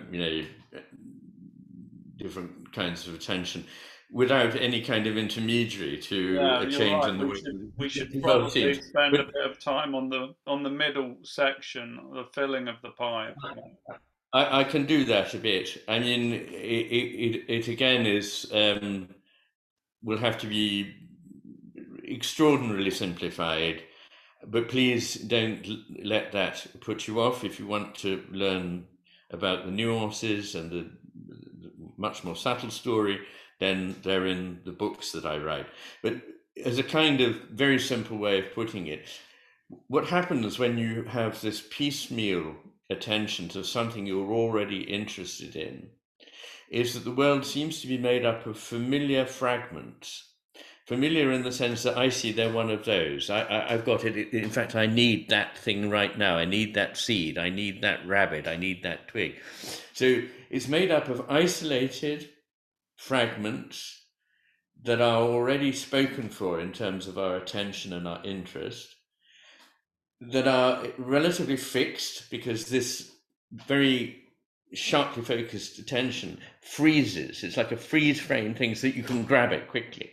different kinds of attention without any kind of intermediary to Yeah, a you're change right. in the way We should the world probably seems. spend But a bit of time on the middle section, the filling of the pie. I can do that a bit. I mean, it again is will have to be extraordinarily simplified, but please don't let that put you off. If you want to learn about the nuances and the much more subtle story, then they're in the books that I write. But as a kind of very simple way of putting it, what happens when you have this piecemeal attention to something you're already interested in is that the world seems to be made up of familiar fragments. Familiar in the sense that I see they're one of those. I've got it. In fact, I need that thing right now. I need that seed. I need that rabbit. I need that twig. So it's made up of isolated fragments that are already spoken for in terms of our attention and our interest, that are relatively fixed because this very sharply focused attention freezes. It's like a freeze frame thing so that you can grab it quickly.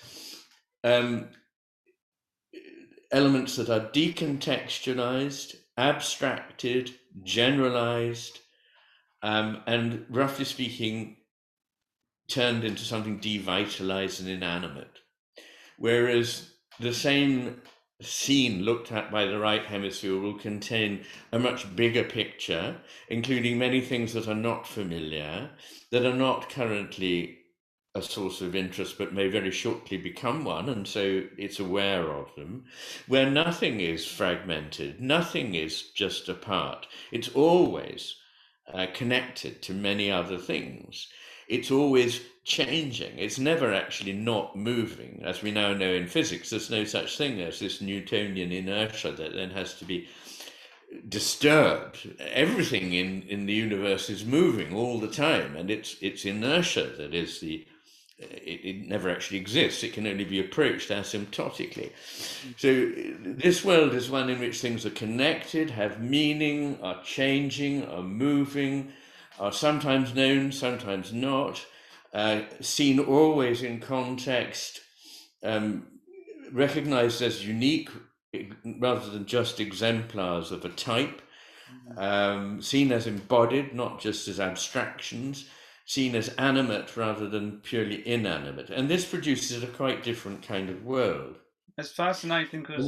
Elements that are decontextualized, abstracted, generalized, and roughly speaking, turned into something devitalized and inanimate. Whereas the same scene looked at by the right hemisphere will contain a much bigger picture, including many things that are not familiar, that are not currently a source of interest, but may very shortly become one, and so it's aware of them, where nothing is fragmented, nothing is just a part. It's always connected to many other things. It's always changing. It's never actually not moving. As we now know in physics, there's no such thing as this Newtonian inertia that then has to be disturbed. Everything in the universe is moving all the time, and it's inertia that is the it never actually exists. It can only be approached asymptotically. So this world is one in which things are connected, have meaning, are changing, are moving, are sometimes known, sometimes not, seen always in context, recognized as unique rather than just exemplars of a type, seen as embodied, not just as abstractions, seen as animate rather than purely inanimate. And this produces a quite different kind of world. It's fascinating because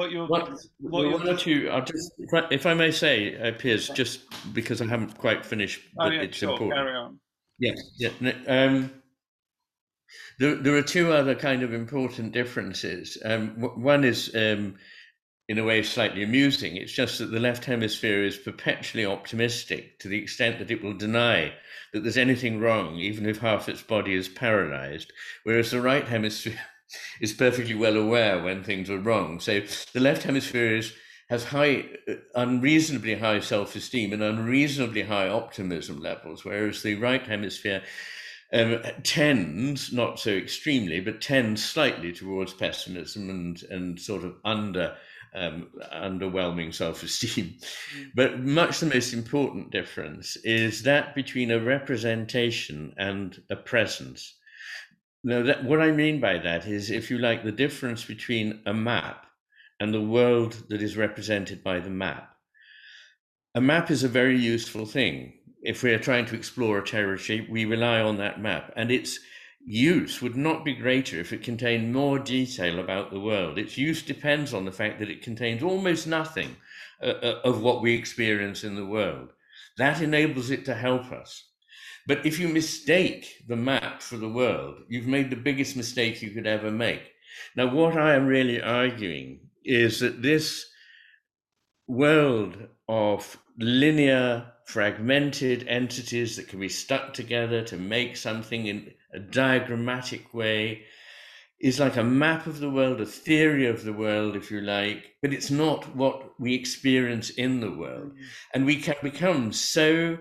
I'll just, if I may say, Piers, just because I haven't quite finished, but it's important. Carry on. Yeah. There are two other kind of important differences. One is, in a way, slightly amusing. It's just that the left hemisphere is perpetually optimistic to the extent that it will deny that there's anything wrong, even if half its body is paralyzed, whereas the right hemisphere is perfectly well aware when things are wrong. So the left hemisphere has unreasonably high self-esteem and unreasonably high optimism levels, whereas the right hemisphere tends, not so extremely, but tends slightly towards pessimism and sort of underwhelming self-esteem. But much the most important difference is that between a representation and a presence. Now, what I mean by that is, if you like, the difference between a map and the world that is represented by the map. A map is a very useful thing. If we are trying to explore a territory, we rely on that map, and its use would not be greater if it contained more detail about the world. Its use depends on the fact that it contains almost nothing of what we experience in the world. That enables it to help us. But if you mistake the map for the world, you've made the biggest mistake you could ever make. Now, what I am really arguing is that this world of linear, fragmented entities that can be stuck together to make something in a diagrammatic way is like a map of the world, a theory of the world, if you like, but it's not what we experience in the world. And we can become so,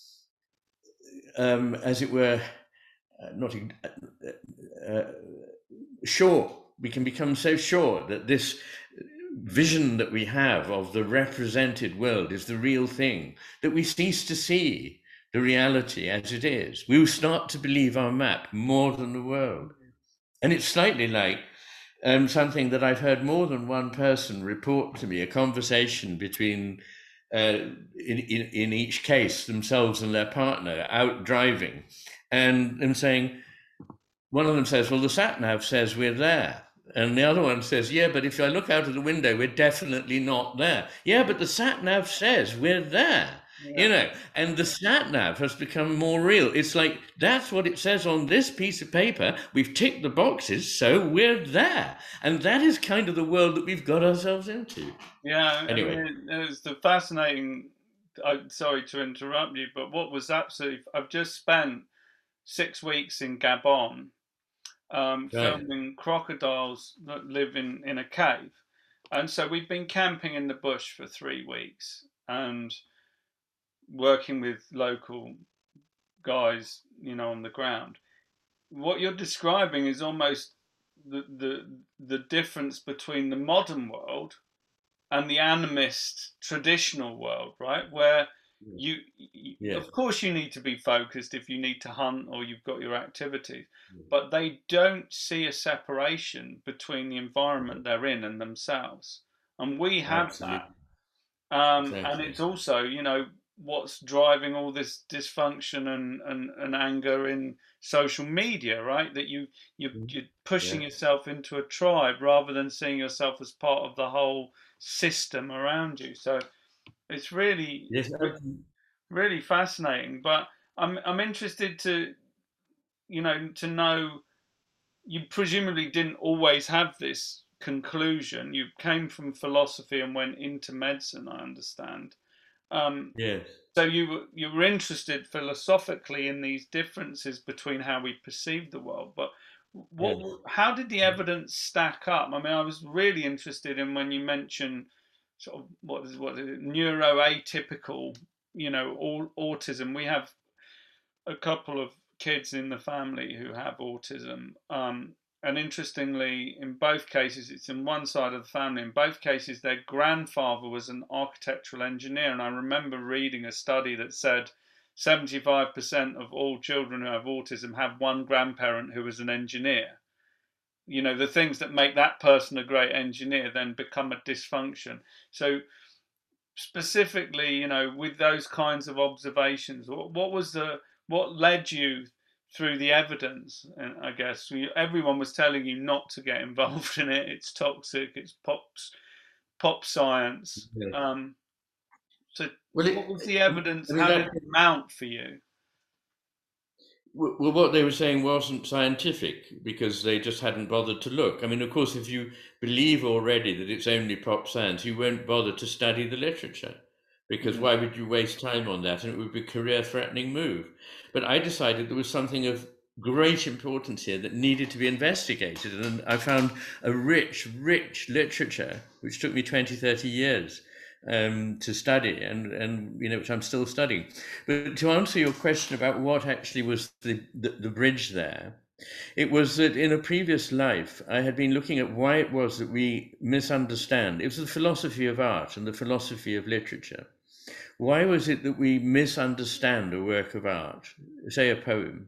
as it were, sure. We can become so sure that this vision that we have of the represented world is the real thing, that we cease to see the reality as it is. We will start to believe our map more than the world. And it's slightly like something that I've heard more than one person report to me, a conversation between, in each case, themselves and their partner out driving, and them saying, one of them says, well, the sat-nav says we're there. And the other one says, yeah, but if I look out of the window, we're definitely not there. Yeah, but the sat nav says we're there, and the sat nav has become more real. It's like, that's what it says on this piece of paper. We've ticked the boxes, so we're there. And that is kind of the world that we've got ourselves into. Yeah, Anyway. I mean, it's the fascinating. Sorry to interrupt you, but what was absolutely, I've just spent 6 weeks in Gabon, Right. filming crocodiles that live in a cave. And so we've been camping in the bush for 3 weeks and working with local guys, on the ground. What you're describing is almost the difference between the modern world and the animist traditional world, right? Where you, Yes. of course, you need to be focused if you need to hunt or you've got your activities, but they don't see a separation between the environment they're in and themselves. And we have that. Absolutely. And Exactly. it's also, what's driving all this dysfunction and anger in social media, right? That you're pushing Yeah. yourself into a tribe rather than seeing yourself as part of the whole system around you. So it's really Yes. really fascinating. But I'm interested to to know, you presumably didn't always have this conclusion. You came from philosophy and went into medicine, I understand. Um, Yes. so you were interested philosophically in these differences between how we perceive the world, but Yes. how did the evidence stack up? I mean, I was really interested in when you mentioned sort of what is it, neuroatypical, all autism. We have a couple of kids in the family who have autism. And interestingly, in both cases, it's in one side of the family. In both cases, their grandfather was an architectural engineer. And I remember reading a study that said 75% of all children who have autism have one grandparent who was an engineer. The things that make that person a great engineer then become a dysfunction. So, specifically, with those kinds of observations, what led you through the evidence? And I guess everyone was telling you not to get involved in it. It's toxic. It's pop science. Yes. So, Well, what was the evidence? I mean, How did that. it mount for you? Well, what they were saying wasn't scientific because they just hadn't bothered to look. I mean, of course, if you believe already that it's only pop science, you won't bother to study the literature because Mm. why would you waste time on that? And it would be a career-threatening move. But I decided there was something of great importance here that needed to be investigated. And I found a rich, rich literature, which took me 20, 30 years to study and which I'm still studying. But to answer your question about what actually was the bridge there, it was that in a previous life I had been looking at why it was that we misunderstand. It was the philosophy of art and the philosophy of literature. Why was it that we misunderstand a work of art, say a poem?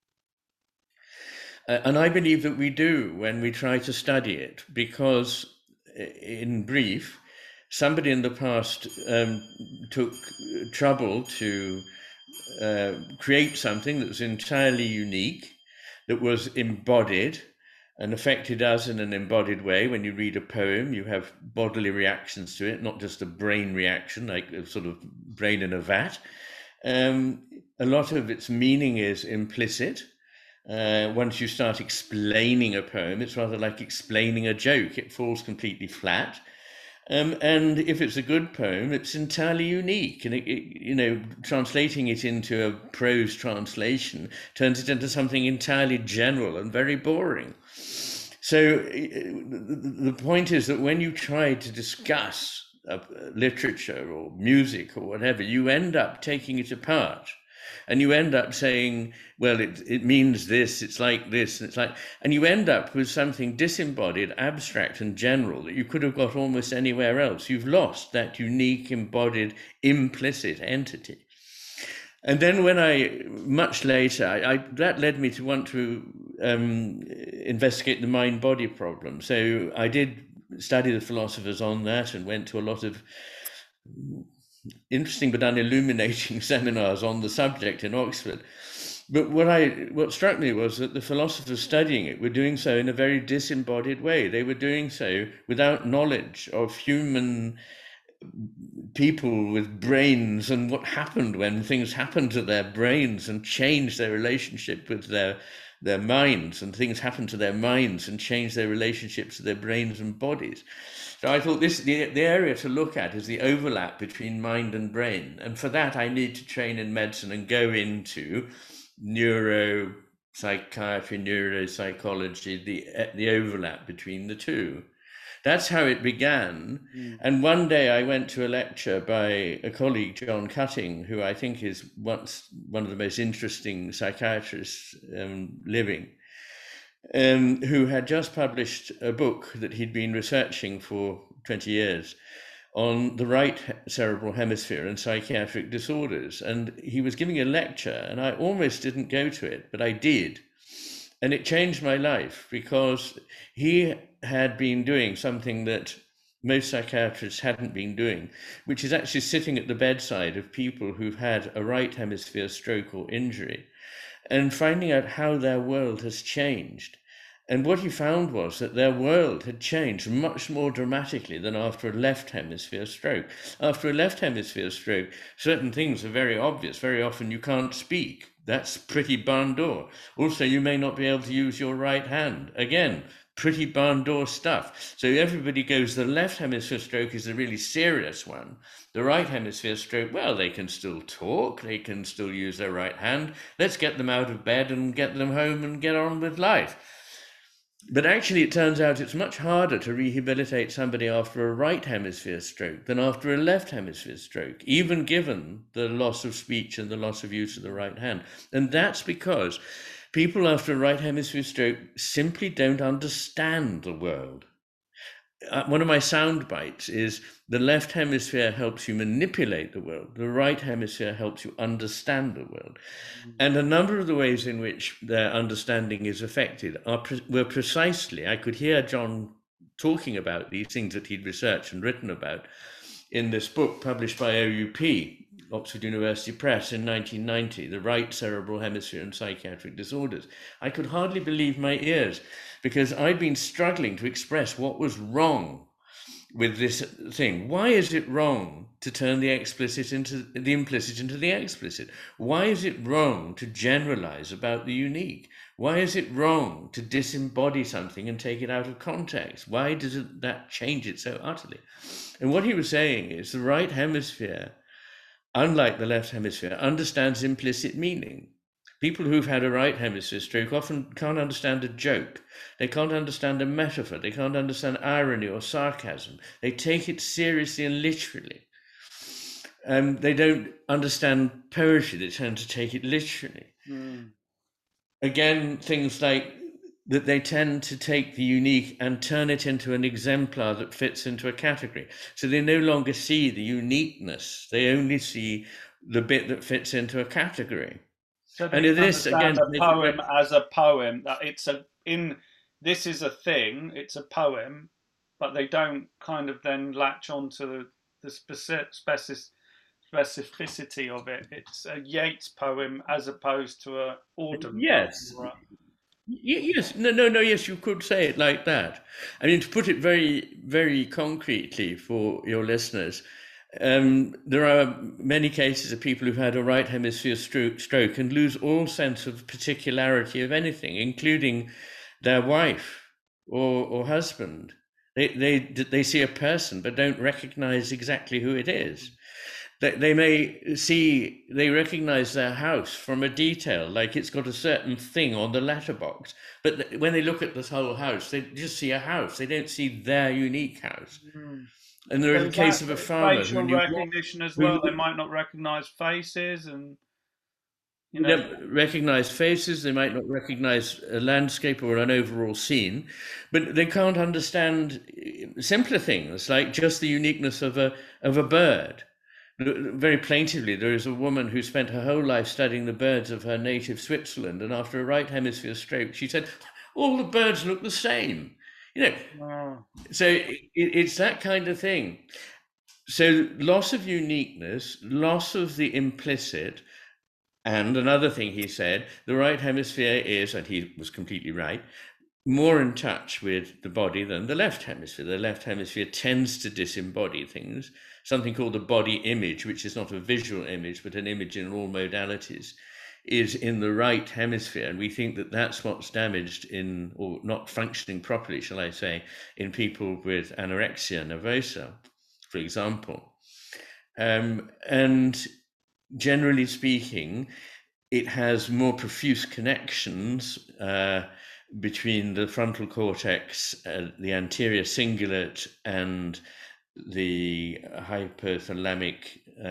And I believe that we do when we try to study it, because, in brief, somebody in the past took trouble to create something that was entirely unique, that was embodied and affected us in an embodied way. When you read a poem, you have bodily reactions to it, not just a brain reaction, like a sort of brain in a vat. A lot of its meaning is implicit. Once you start explaining a poem, it's rather like explaining a joke. It falls completely flat. And if it's a good poem, it's entirely unique. And translating it into a prose translation turns it into something entirely general and very boring. So the point is that when you try to discuss literature or music or whatever, you end up taking it apart. And you end up saying, well, it means this, it's like this, and it's like, and you end up with something disembodied, abstract, and general that you could have got almost anywhere else. You've lost that unique, embodied, implicit entity. And then much later, that led me to want to investigate the mind-body problem. So I did study the philosophers on that and went to a lot of interesting but unilluminating seminars on the subject in Oxford. But what struck me was that the philosophers studying it were doing so in a very disembodied way. They were doing so without knowledge of human people with brains and what happened when things happened to their brains and changed their relationship with their minds, and things happened to their minds and changed their relationships to their brains and bodies. So I thought the area to look at is the overlap between mind and brain. And for that, I need to train in medicine and go into neuropsychiatry, neuropsychology, the overlap between the two. That's how it began. And one day I went to a lecture by a colleague, John Cutting, who I think is one of the most interesting psychiatrists living, who had just published a book that he'd been researching for 20 years on the right cerebral hemisphere and psychiatric disorders. And he was giving a lecture, and I almost didn't go to it, but I did. And it changed my life, because he had been doing something that most psychiatrists hadn't been doing, which is actually sitting at the bedside of people who've had a right hemisphere stroke or injury and finding out how their world has changed. And what he found was that their world had changed much more dramatically than after a left hemisphere stroke. After a left hemisphere stroke, certain things are very obvious. Very often you can't speak. That's pretty barn door. Also, you may not be able to use your right hand. Again, pretty barn door stuff. So everybody goes, the left hemisphere stroke is a really serious one. The right hemisphere stroke, well, they can still talk. They can still use their right hand. Let's get them out of bed and get them home and get on with life. But actually, it turns out it's much harder to rehabilitate somebody after a right hemisphere stroke than after a left hemisphere stroke, even given the loss of speech and the loss of use of the right hand. And that's because people after a right hemisphere stroke simply don't understand the world. One of my sound bites is the left hemisphere helps you manipulate the world. The right hemisphere helps you understand the world. And a number of the ways in which their understanding is affected were precisely, I could hear John talking about these things that he'd researched and written about in this book published by OUP, Oxford University Press, in 1990, The Right Cerebral Hemisphere and Psychiatric Disorders. I could hardly believe my ears, because I'd been struggling to express what was wrong with this thing. Why is it wrong to turn the implicit into the explicit? Why is it wrong to generalize about the unique? Why is it wrong to disembody something and take it out of context? Why does that change it so utterly? And what he was saying is the right hemisphere, unlike the left hemisphere, understands implicit meaning. People who've had a right hemisphere stroke often can't understand a joke. They can't understand a metaphor. They can't understand irony or sarcasm. They take it seriously and literally. They don't understand poetry. They tend to take it literally. Again, things like that they tend to take the unique and turn it into an exemplar that fits into a category. So they no longer see the uniqueness. They only see the bit that fits into a category. So they understand a poem as a poem, that this is a thing, it's a poem, but they don't kind of then latch onto the specificity of it. It's a Yeats poem as opposed to a Auden. Yes. Poem. Yes, yes, you could say it like that. I mean, to put it very, very concretely for your listeners, there are many cases of people who've had a right hemisphere stroke and lose all sense of particularity of anything, including their wife or husband. They see a person but don't recognize exactly who it is. They recognize their house from a detail, like it's got a certain thing on the letterbox. But when they look at this whole house, they just see a house. They don't see their unique house. And there is a case of a farmer facial recognition as well. They might not recognize faces, and they don't recognize faces. They might not recognize a landscape or an overall scene, but they can't understand simpler things like just the uniqueness of a bird. Very plaintively, there is a woman who spent her whole life studying the birds of her native Switzerland, and after a right hemisphere stroke, she said, all the birds look the same. So it's that kind of thing. So loss of uniqueness, loss of the implicit, And another thing he said, the right hemisphere is, and he was completely right, more in touch with the body than the left hemisphere. The left hemisphere tends to disembody things, something called the body image, which is not a visual image, but an image in all modalities, is in the right hemisphere. And we think that that's what's damaged in, or not functioning properly, shall I say, in people with anorexia nervosa, for example. And generally speaking, it has more profuse connections between the frontal cortex, the anterior cingulate, and the hypothalamic,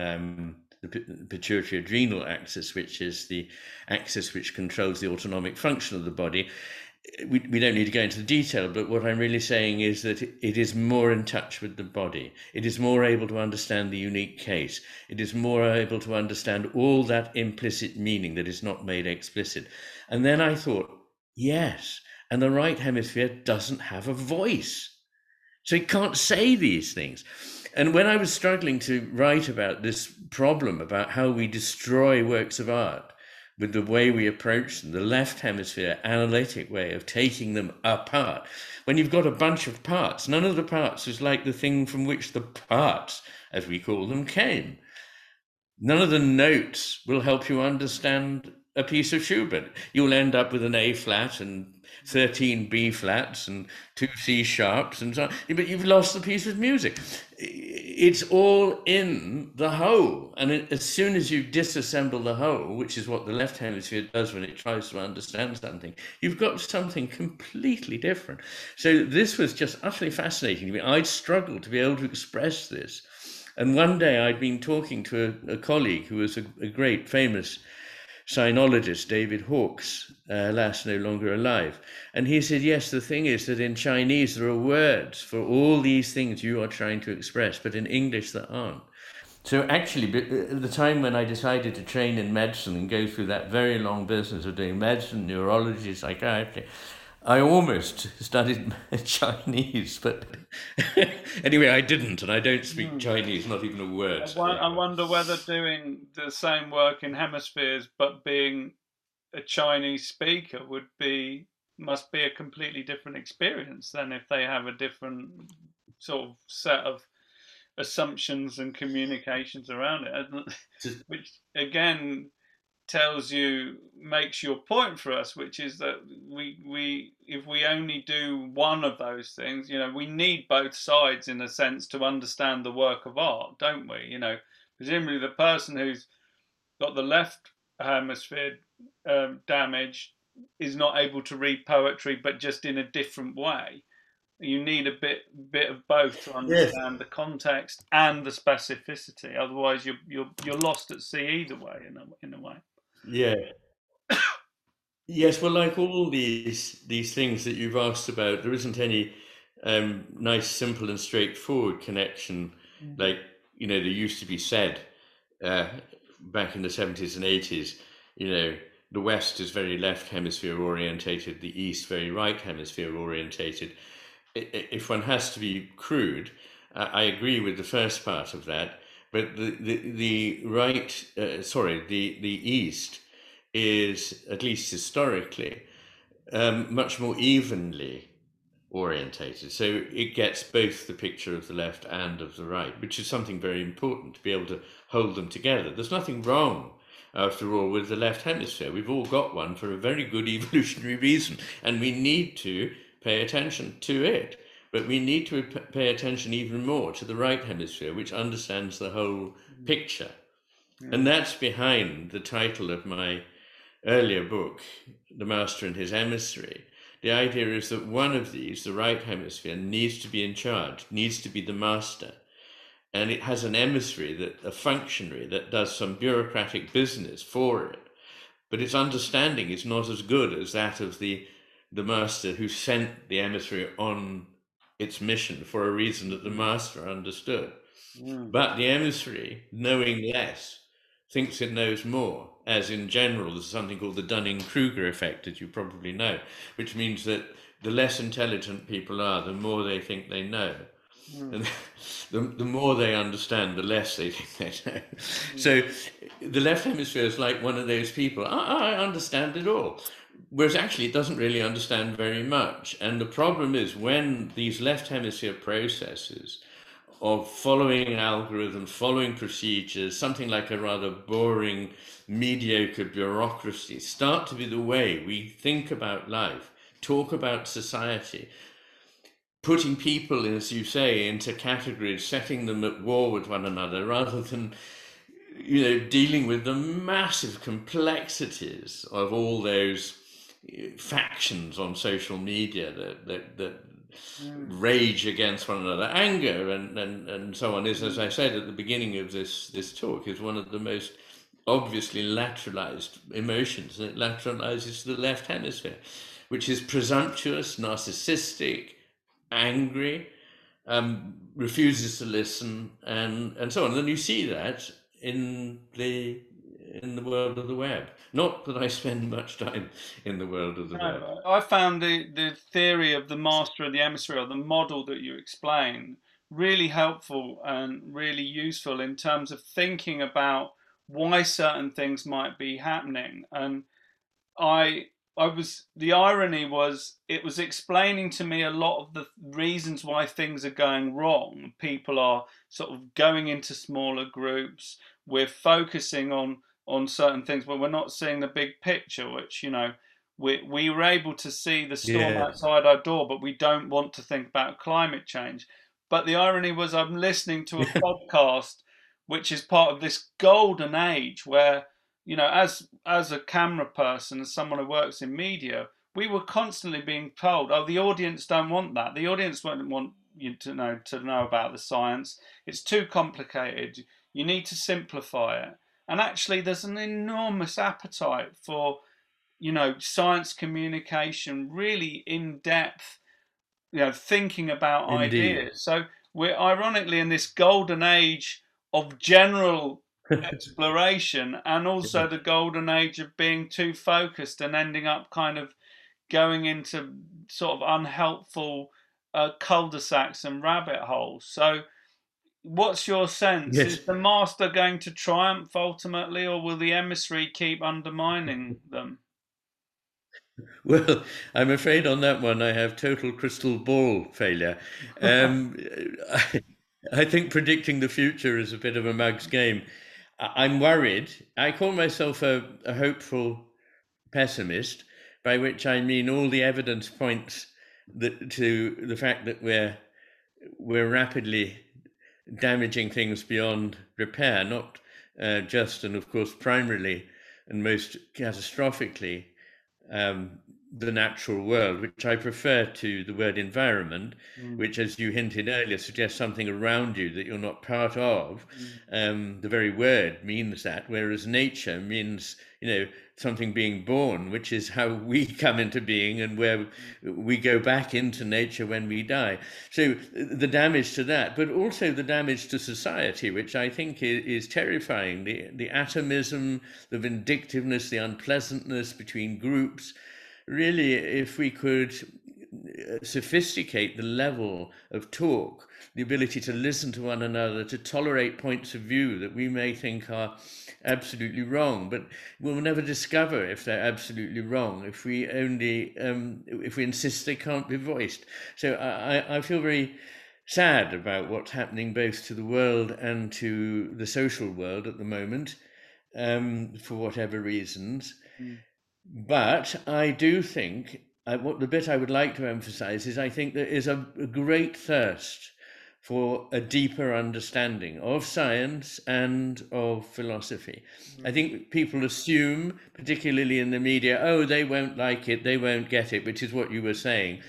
the pituitary adrenal axis, which is the axis which controls the autonomic function of the body. We don't need to go into the detail, but what I'm really saying is that it is more in touch with the body. It is more able to understand the unique case. It is more able to understand all that implicit meaning that is not made explicit. And then I thought, yes, and the right hemisphere doesn't have a voice. So it can't say these things. And when I was struggling to write about this problem, about how we destroy works of art, with the way we approach them, the left hemisphere analytic way of taking them apart. When you've got a bunch of parts, none of the parts is like the thing from which the parts, as we call them, came. None of the notes will help you understand a piece of Schubert. You'll end up with an A flat and 13 B flats and 2 C sharps and so on, but you've lost the piece of music. It's all in the whole. And as soon as you disassemble the whole, which is what the left hemisphere does when it tries to understand something, you've got something completely different. So this was just utterly fascinating to me. I'd struggled to be able to express this. And one day I'd been talking to a colleague who was a great famous sinologist, David Hawkes, last no longer alive. And he said, yes, the thing is that in Chinese there are words for all these things you are trying to express, but in English there aren't. So actually, at the time when I decided to train in medicine and go through that very long business of doing medicine, neurology, psychiatry, I almost studied Chinese, but anyway, I didn't, and I don't speak Chinese, not even a word. I wonder whether doing the same work in hemispheres, but being a Chinese speaker must be a completely different experience than if they have a different sort of set of assumptions and communications around it, which again makes your point for us, which is that we if we only do one of those things, we need both sides in a sense to understand the work of art, don't we? Presumably the person who's got the left hemisphere damaged is not able to read poetry, but just in a different way. You need a bit of both to understand the context and the specificity. Otherwise, you're lost at sea either way. In a way. Yeah. Yes. Well, like all these things that you've asked about, there isn't any nice, simple, and straightforward connection. Like there used to be said back in the 70s and 80s. The West is very left hemisphere orientated, the East very right hemisphere orientated. If one has to be crude, I agree with the first part of that, but the East is, at least historically, much more evenly orientated. So it gets both the picture of the left and of the right, which is something very important to be able to hold them together. There's nothing wrong, after all, with the left hemisphere. We've all got one for a very good evolutionary reason, and we need to pay attention to it. But we need to pay attention even more to the right hemisphere, which understands the whole picture. And that's behind the title of my earlier book, The Master and His Emissary. The idea is that one of these, the right hemisphere, needs to be in charge, needs to be the master. And it has an emissary, a functionary that does some bureaucratic business for it. But its understanding is not as good as that of the master who sent the emissary on its mission for a reason that the master understood. But the emissary, knowing less, thinks it knows more, as in general there's something called the Dunning-Kruger effect, as you probably know, which means that the less intelligent people are, the more they think they know. And the more they understand, the less they think they know. So the left hemisphere is like one of those people, I understand it all. Whereas actually it doesn't really understand very much. And the problem is when these left hemisphere processes of following algorithms, following procedures, something like a rather boring, mediocre bureaucracy, start to be the way we think about life, talk about society, putting people, as you say, into categories, setting them at war with one another, rather than dealing with the massive complexities of all those factions on social media that rage against one another. Anger and so on is, as I said at the beginning of this talk, is one of the most obviously lateralized emotions. And it lateralizes the left hemisphere, which is presumptuous, narcissistic, angry, refuses to listen, and so on. And then you see that in the world of the web. Not that I spend much time in the world of the web. I found the theory of the master of the emissary, or the model that you explain, really helpful and really useful in terms of thinking about why certain things might be happening. And the irony was it was explaining to me a lot of the reasons why things are going wrong. People are sort of going into smaller groups. We're focusing on certain things, but we're not seeing the big picture, which, we were able to see the storm outside our door, but we don't want to think about climate change. But the irony was I'm listening to a podcast which is part of this golden age where, as a camera person, as someone who works in media, we were constantly being told, "Oh, the audience don't want that. The audience won't want you to know about the science. It's too complicated. You need to simplify it." And actually, there's an enormous appetite for, science communication, really in depth, thinking about Indeed. ideas. So we're ironically in this golden age of general exploration, and also the golden age of being too focused and ending up kind of going into sort of unhelpful cul-de-sacs and rabbit holes. So what's your sense? Yes. Is the master going to triumph ultimately, or will the emissary keep undermining them? Well, I'm afraid on that one I have total crystal ball failure. I think predicting the future is a bit of a mug's game. I'm worried. I call myself a hopeful pessimist, by which I mean all the evidence points to the fact that we're rapidly damaging things beyond repair, not just and of course primarily and most catastrophically the natural world, which I prefer to the word environment, which, as you hinted earlier, suggests something around you that you're not part of. The very word means that, whereas nature means, something being born, which is how we come into being and where we go back into nature when we die. So the damage to that, but also the damage to society, which I think is terrifying. The atomism, the vindictiveness, the unpleasantness between groups. Really, if we could sophisticate the level of talk, the ability to listen to one another, to tolerate points of view that we may think are absolutely wrong, but we'll never discover if they're absolutely wrong if we only if we insist they can't be voiced. So I feel very sad about what's happening both to the world and to the social world at the moment, for whatever reasons. But I do think what the bit I would like to emphasize is I think there is a great thirst for a deeper understanding of science and of philosophy. I think people assume, particularly in the media, oh, they won't like it, they won't get it, which is what you were saying.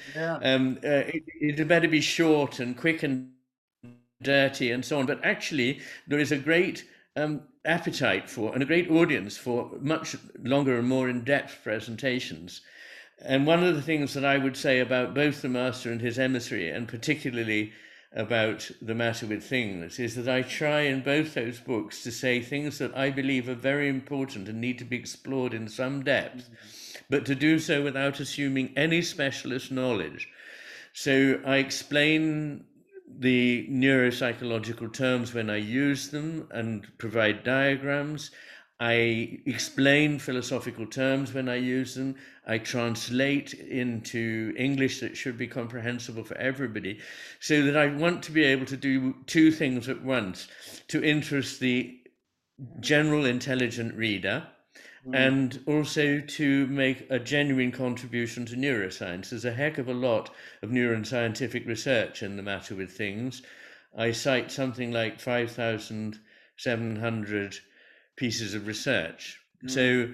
It better be short and quick and dirty and so on. But actually, there is a great appetite for and a great audience for much longer and more in-depth presentations. And one of the things that I would say about both the master and his emissary, and particularly about The Matter with Things, is that I try in both those books to say things that I believe are very important and need to be explored in some depth, but to do so without assuming any specialist knowledge. So I explain the neuropsychological terms when I use them and provide diagrams. I explain philosophical terms when I use them. I translate into English that should be comprehensible for everybody, so that I want to be able to do two things at once: to interest the general intelligent reader, and also to make a genuine contribution to neuroscience. There's a heck of a lot of neuroscientific research in the matter with things. I cite something like 5,700 pieces of research. So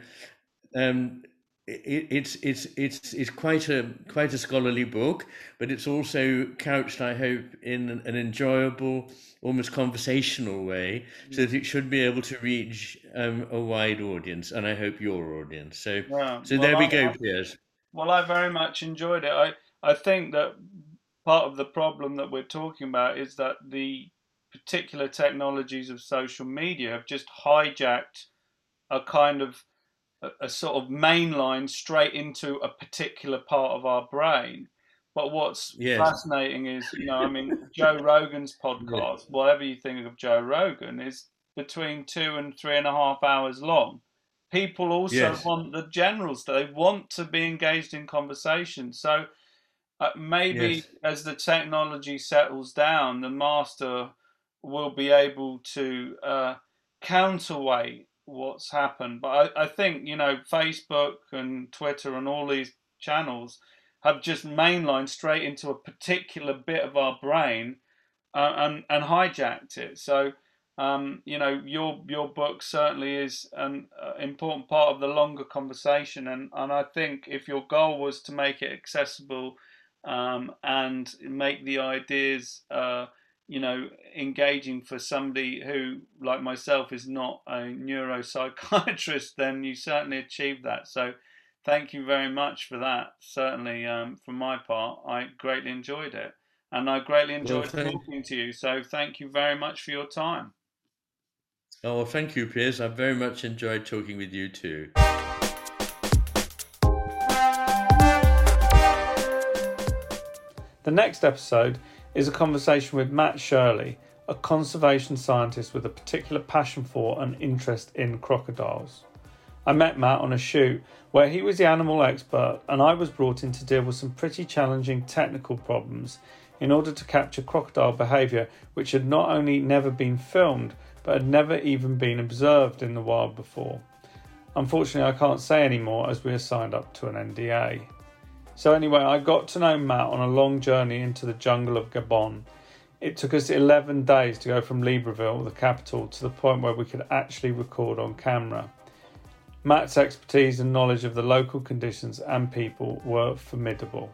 it's quite a scholarly book, but it's also couched, I hope, in an enjoyable, almost conversational way, so that it should be able to reach a wide audience, and I hope your audience. So there we go, Piers. Well, I very much enjoyed it. I think that part of the problem that we're talking about is that the particular technologies of social media have just hijacked a kind of a sort of main line straight into a particular part of our brain. But what's fascinating is, Joe Rogan's podcast, whatever you think of Joe Rogan, is between 2 and 3.5 hours long. People also want the generals. They want to be engaged in conversation. So maybe as the technology settles down, the master will be able to counterweight what's happened. But I think, Facebook and Twitter and all these channels have just mainlined straight into a particular bit of our brain and hijacked it. So, your book certainly is an important part of the longer conversation. And I think if your goal was to make it accessible and make the ideas engaging for somebody who, like myself, is not a neuropsychiatrist, then you certainly achieved that. So thank you very much for that. Certainly, from my part, I greatly enjoyed it. And I greatly enjoyed talking to you. So thank you very much for your time. Oh, thank you, Piers. I very much enjoyed talking with you too. The next episode is a conversation with Matt Shirley, a conservation scientist with a particular passion for and interest in crocodiles. I met Matt on a shoot where he was the animal expert and I was brought in to deal with some pretty challenging technical problems in order to capture crocodile behaviour which had not only never been filmed but had never even been observed in the wild before. Unfortunately, I can't say any more as we are signed up to an NDA. So anyway, I got to know Matt on a long journey into the jungle of Gabon. It took us 11 days to go from Libreville, the capital, to the point where we could actually record on camera. Matt's expertise and knowledge of the local conditions and people were formidable.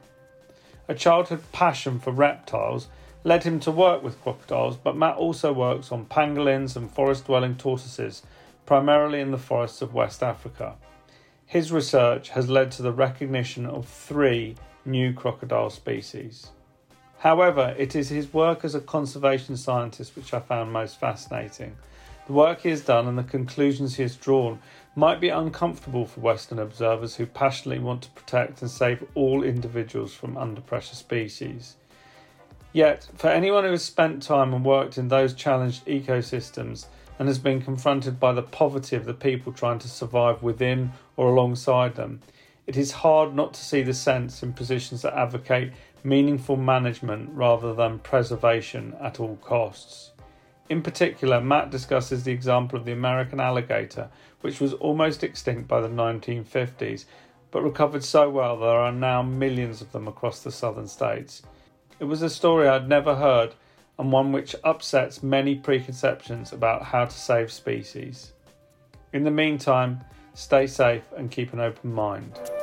A childhood passion for reptiles led him to work with crocodiles, but Matt also works on pangolins and forest-dwelling tortoises, primarily in the forests of West Africa. His research has led to the recognition of 3 new crocodile species. However, it is his work as a conservation scientist which I found most fascinating. The work he has done and the conclusions he has drawn might be uncomfortable for Western observers who passionately want to protect and save all individuals from under-pressure species. Yet, for anyone who has spent time and worked in those challenged ecosystems and has been confronted by the poverty of the people trying to survive within or alongside them, it is hard not to see the sense in positions that advocate meaningful management rather than preservation at all costs. In particular, Matt discusses the example of the American alligator, which was almost extinct by the 1950s, but recovered so well there are now millions of them across the southern states. It was a story I'd never heard, and one which upsets many preconceptions about how to save species. In the meantime, stay safe and keep an open mind.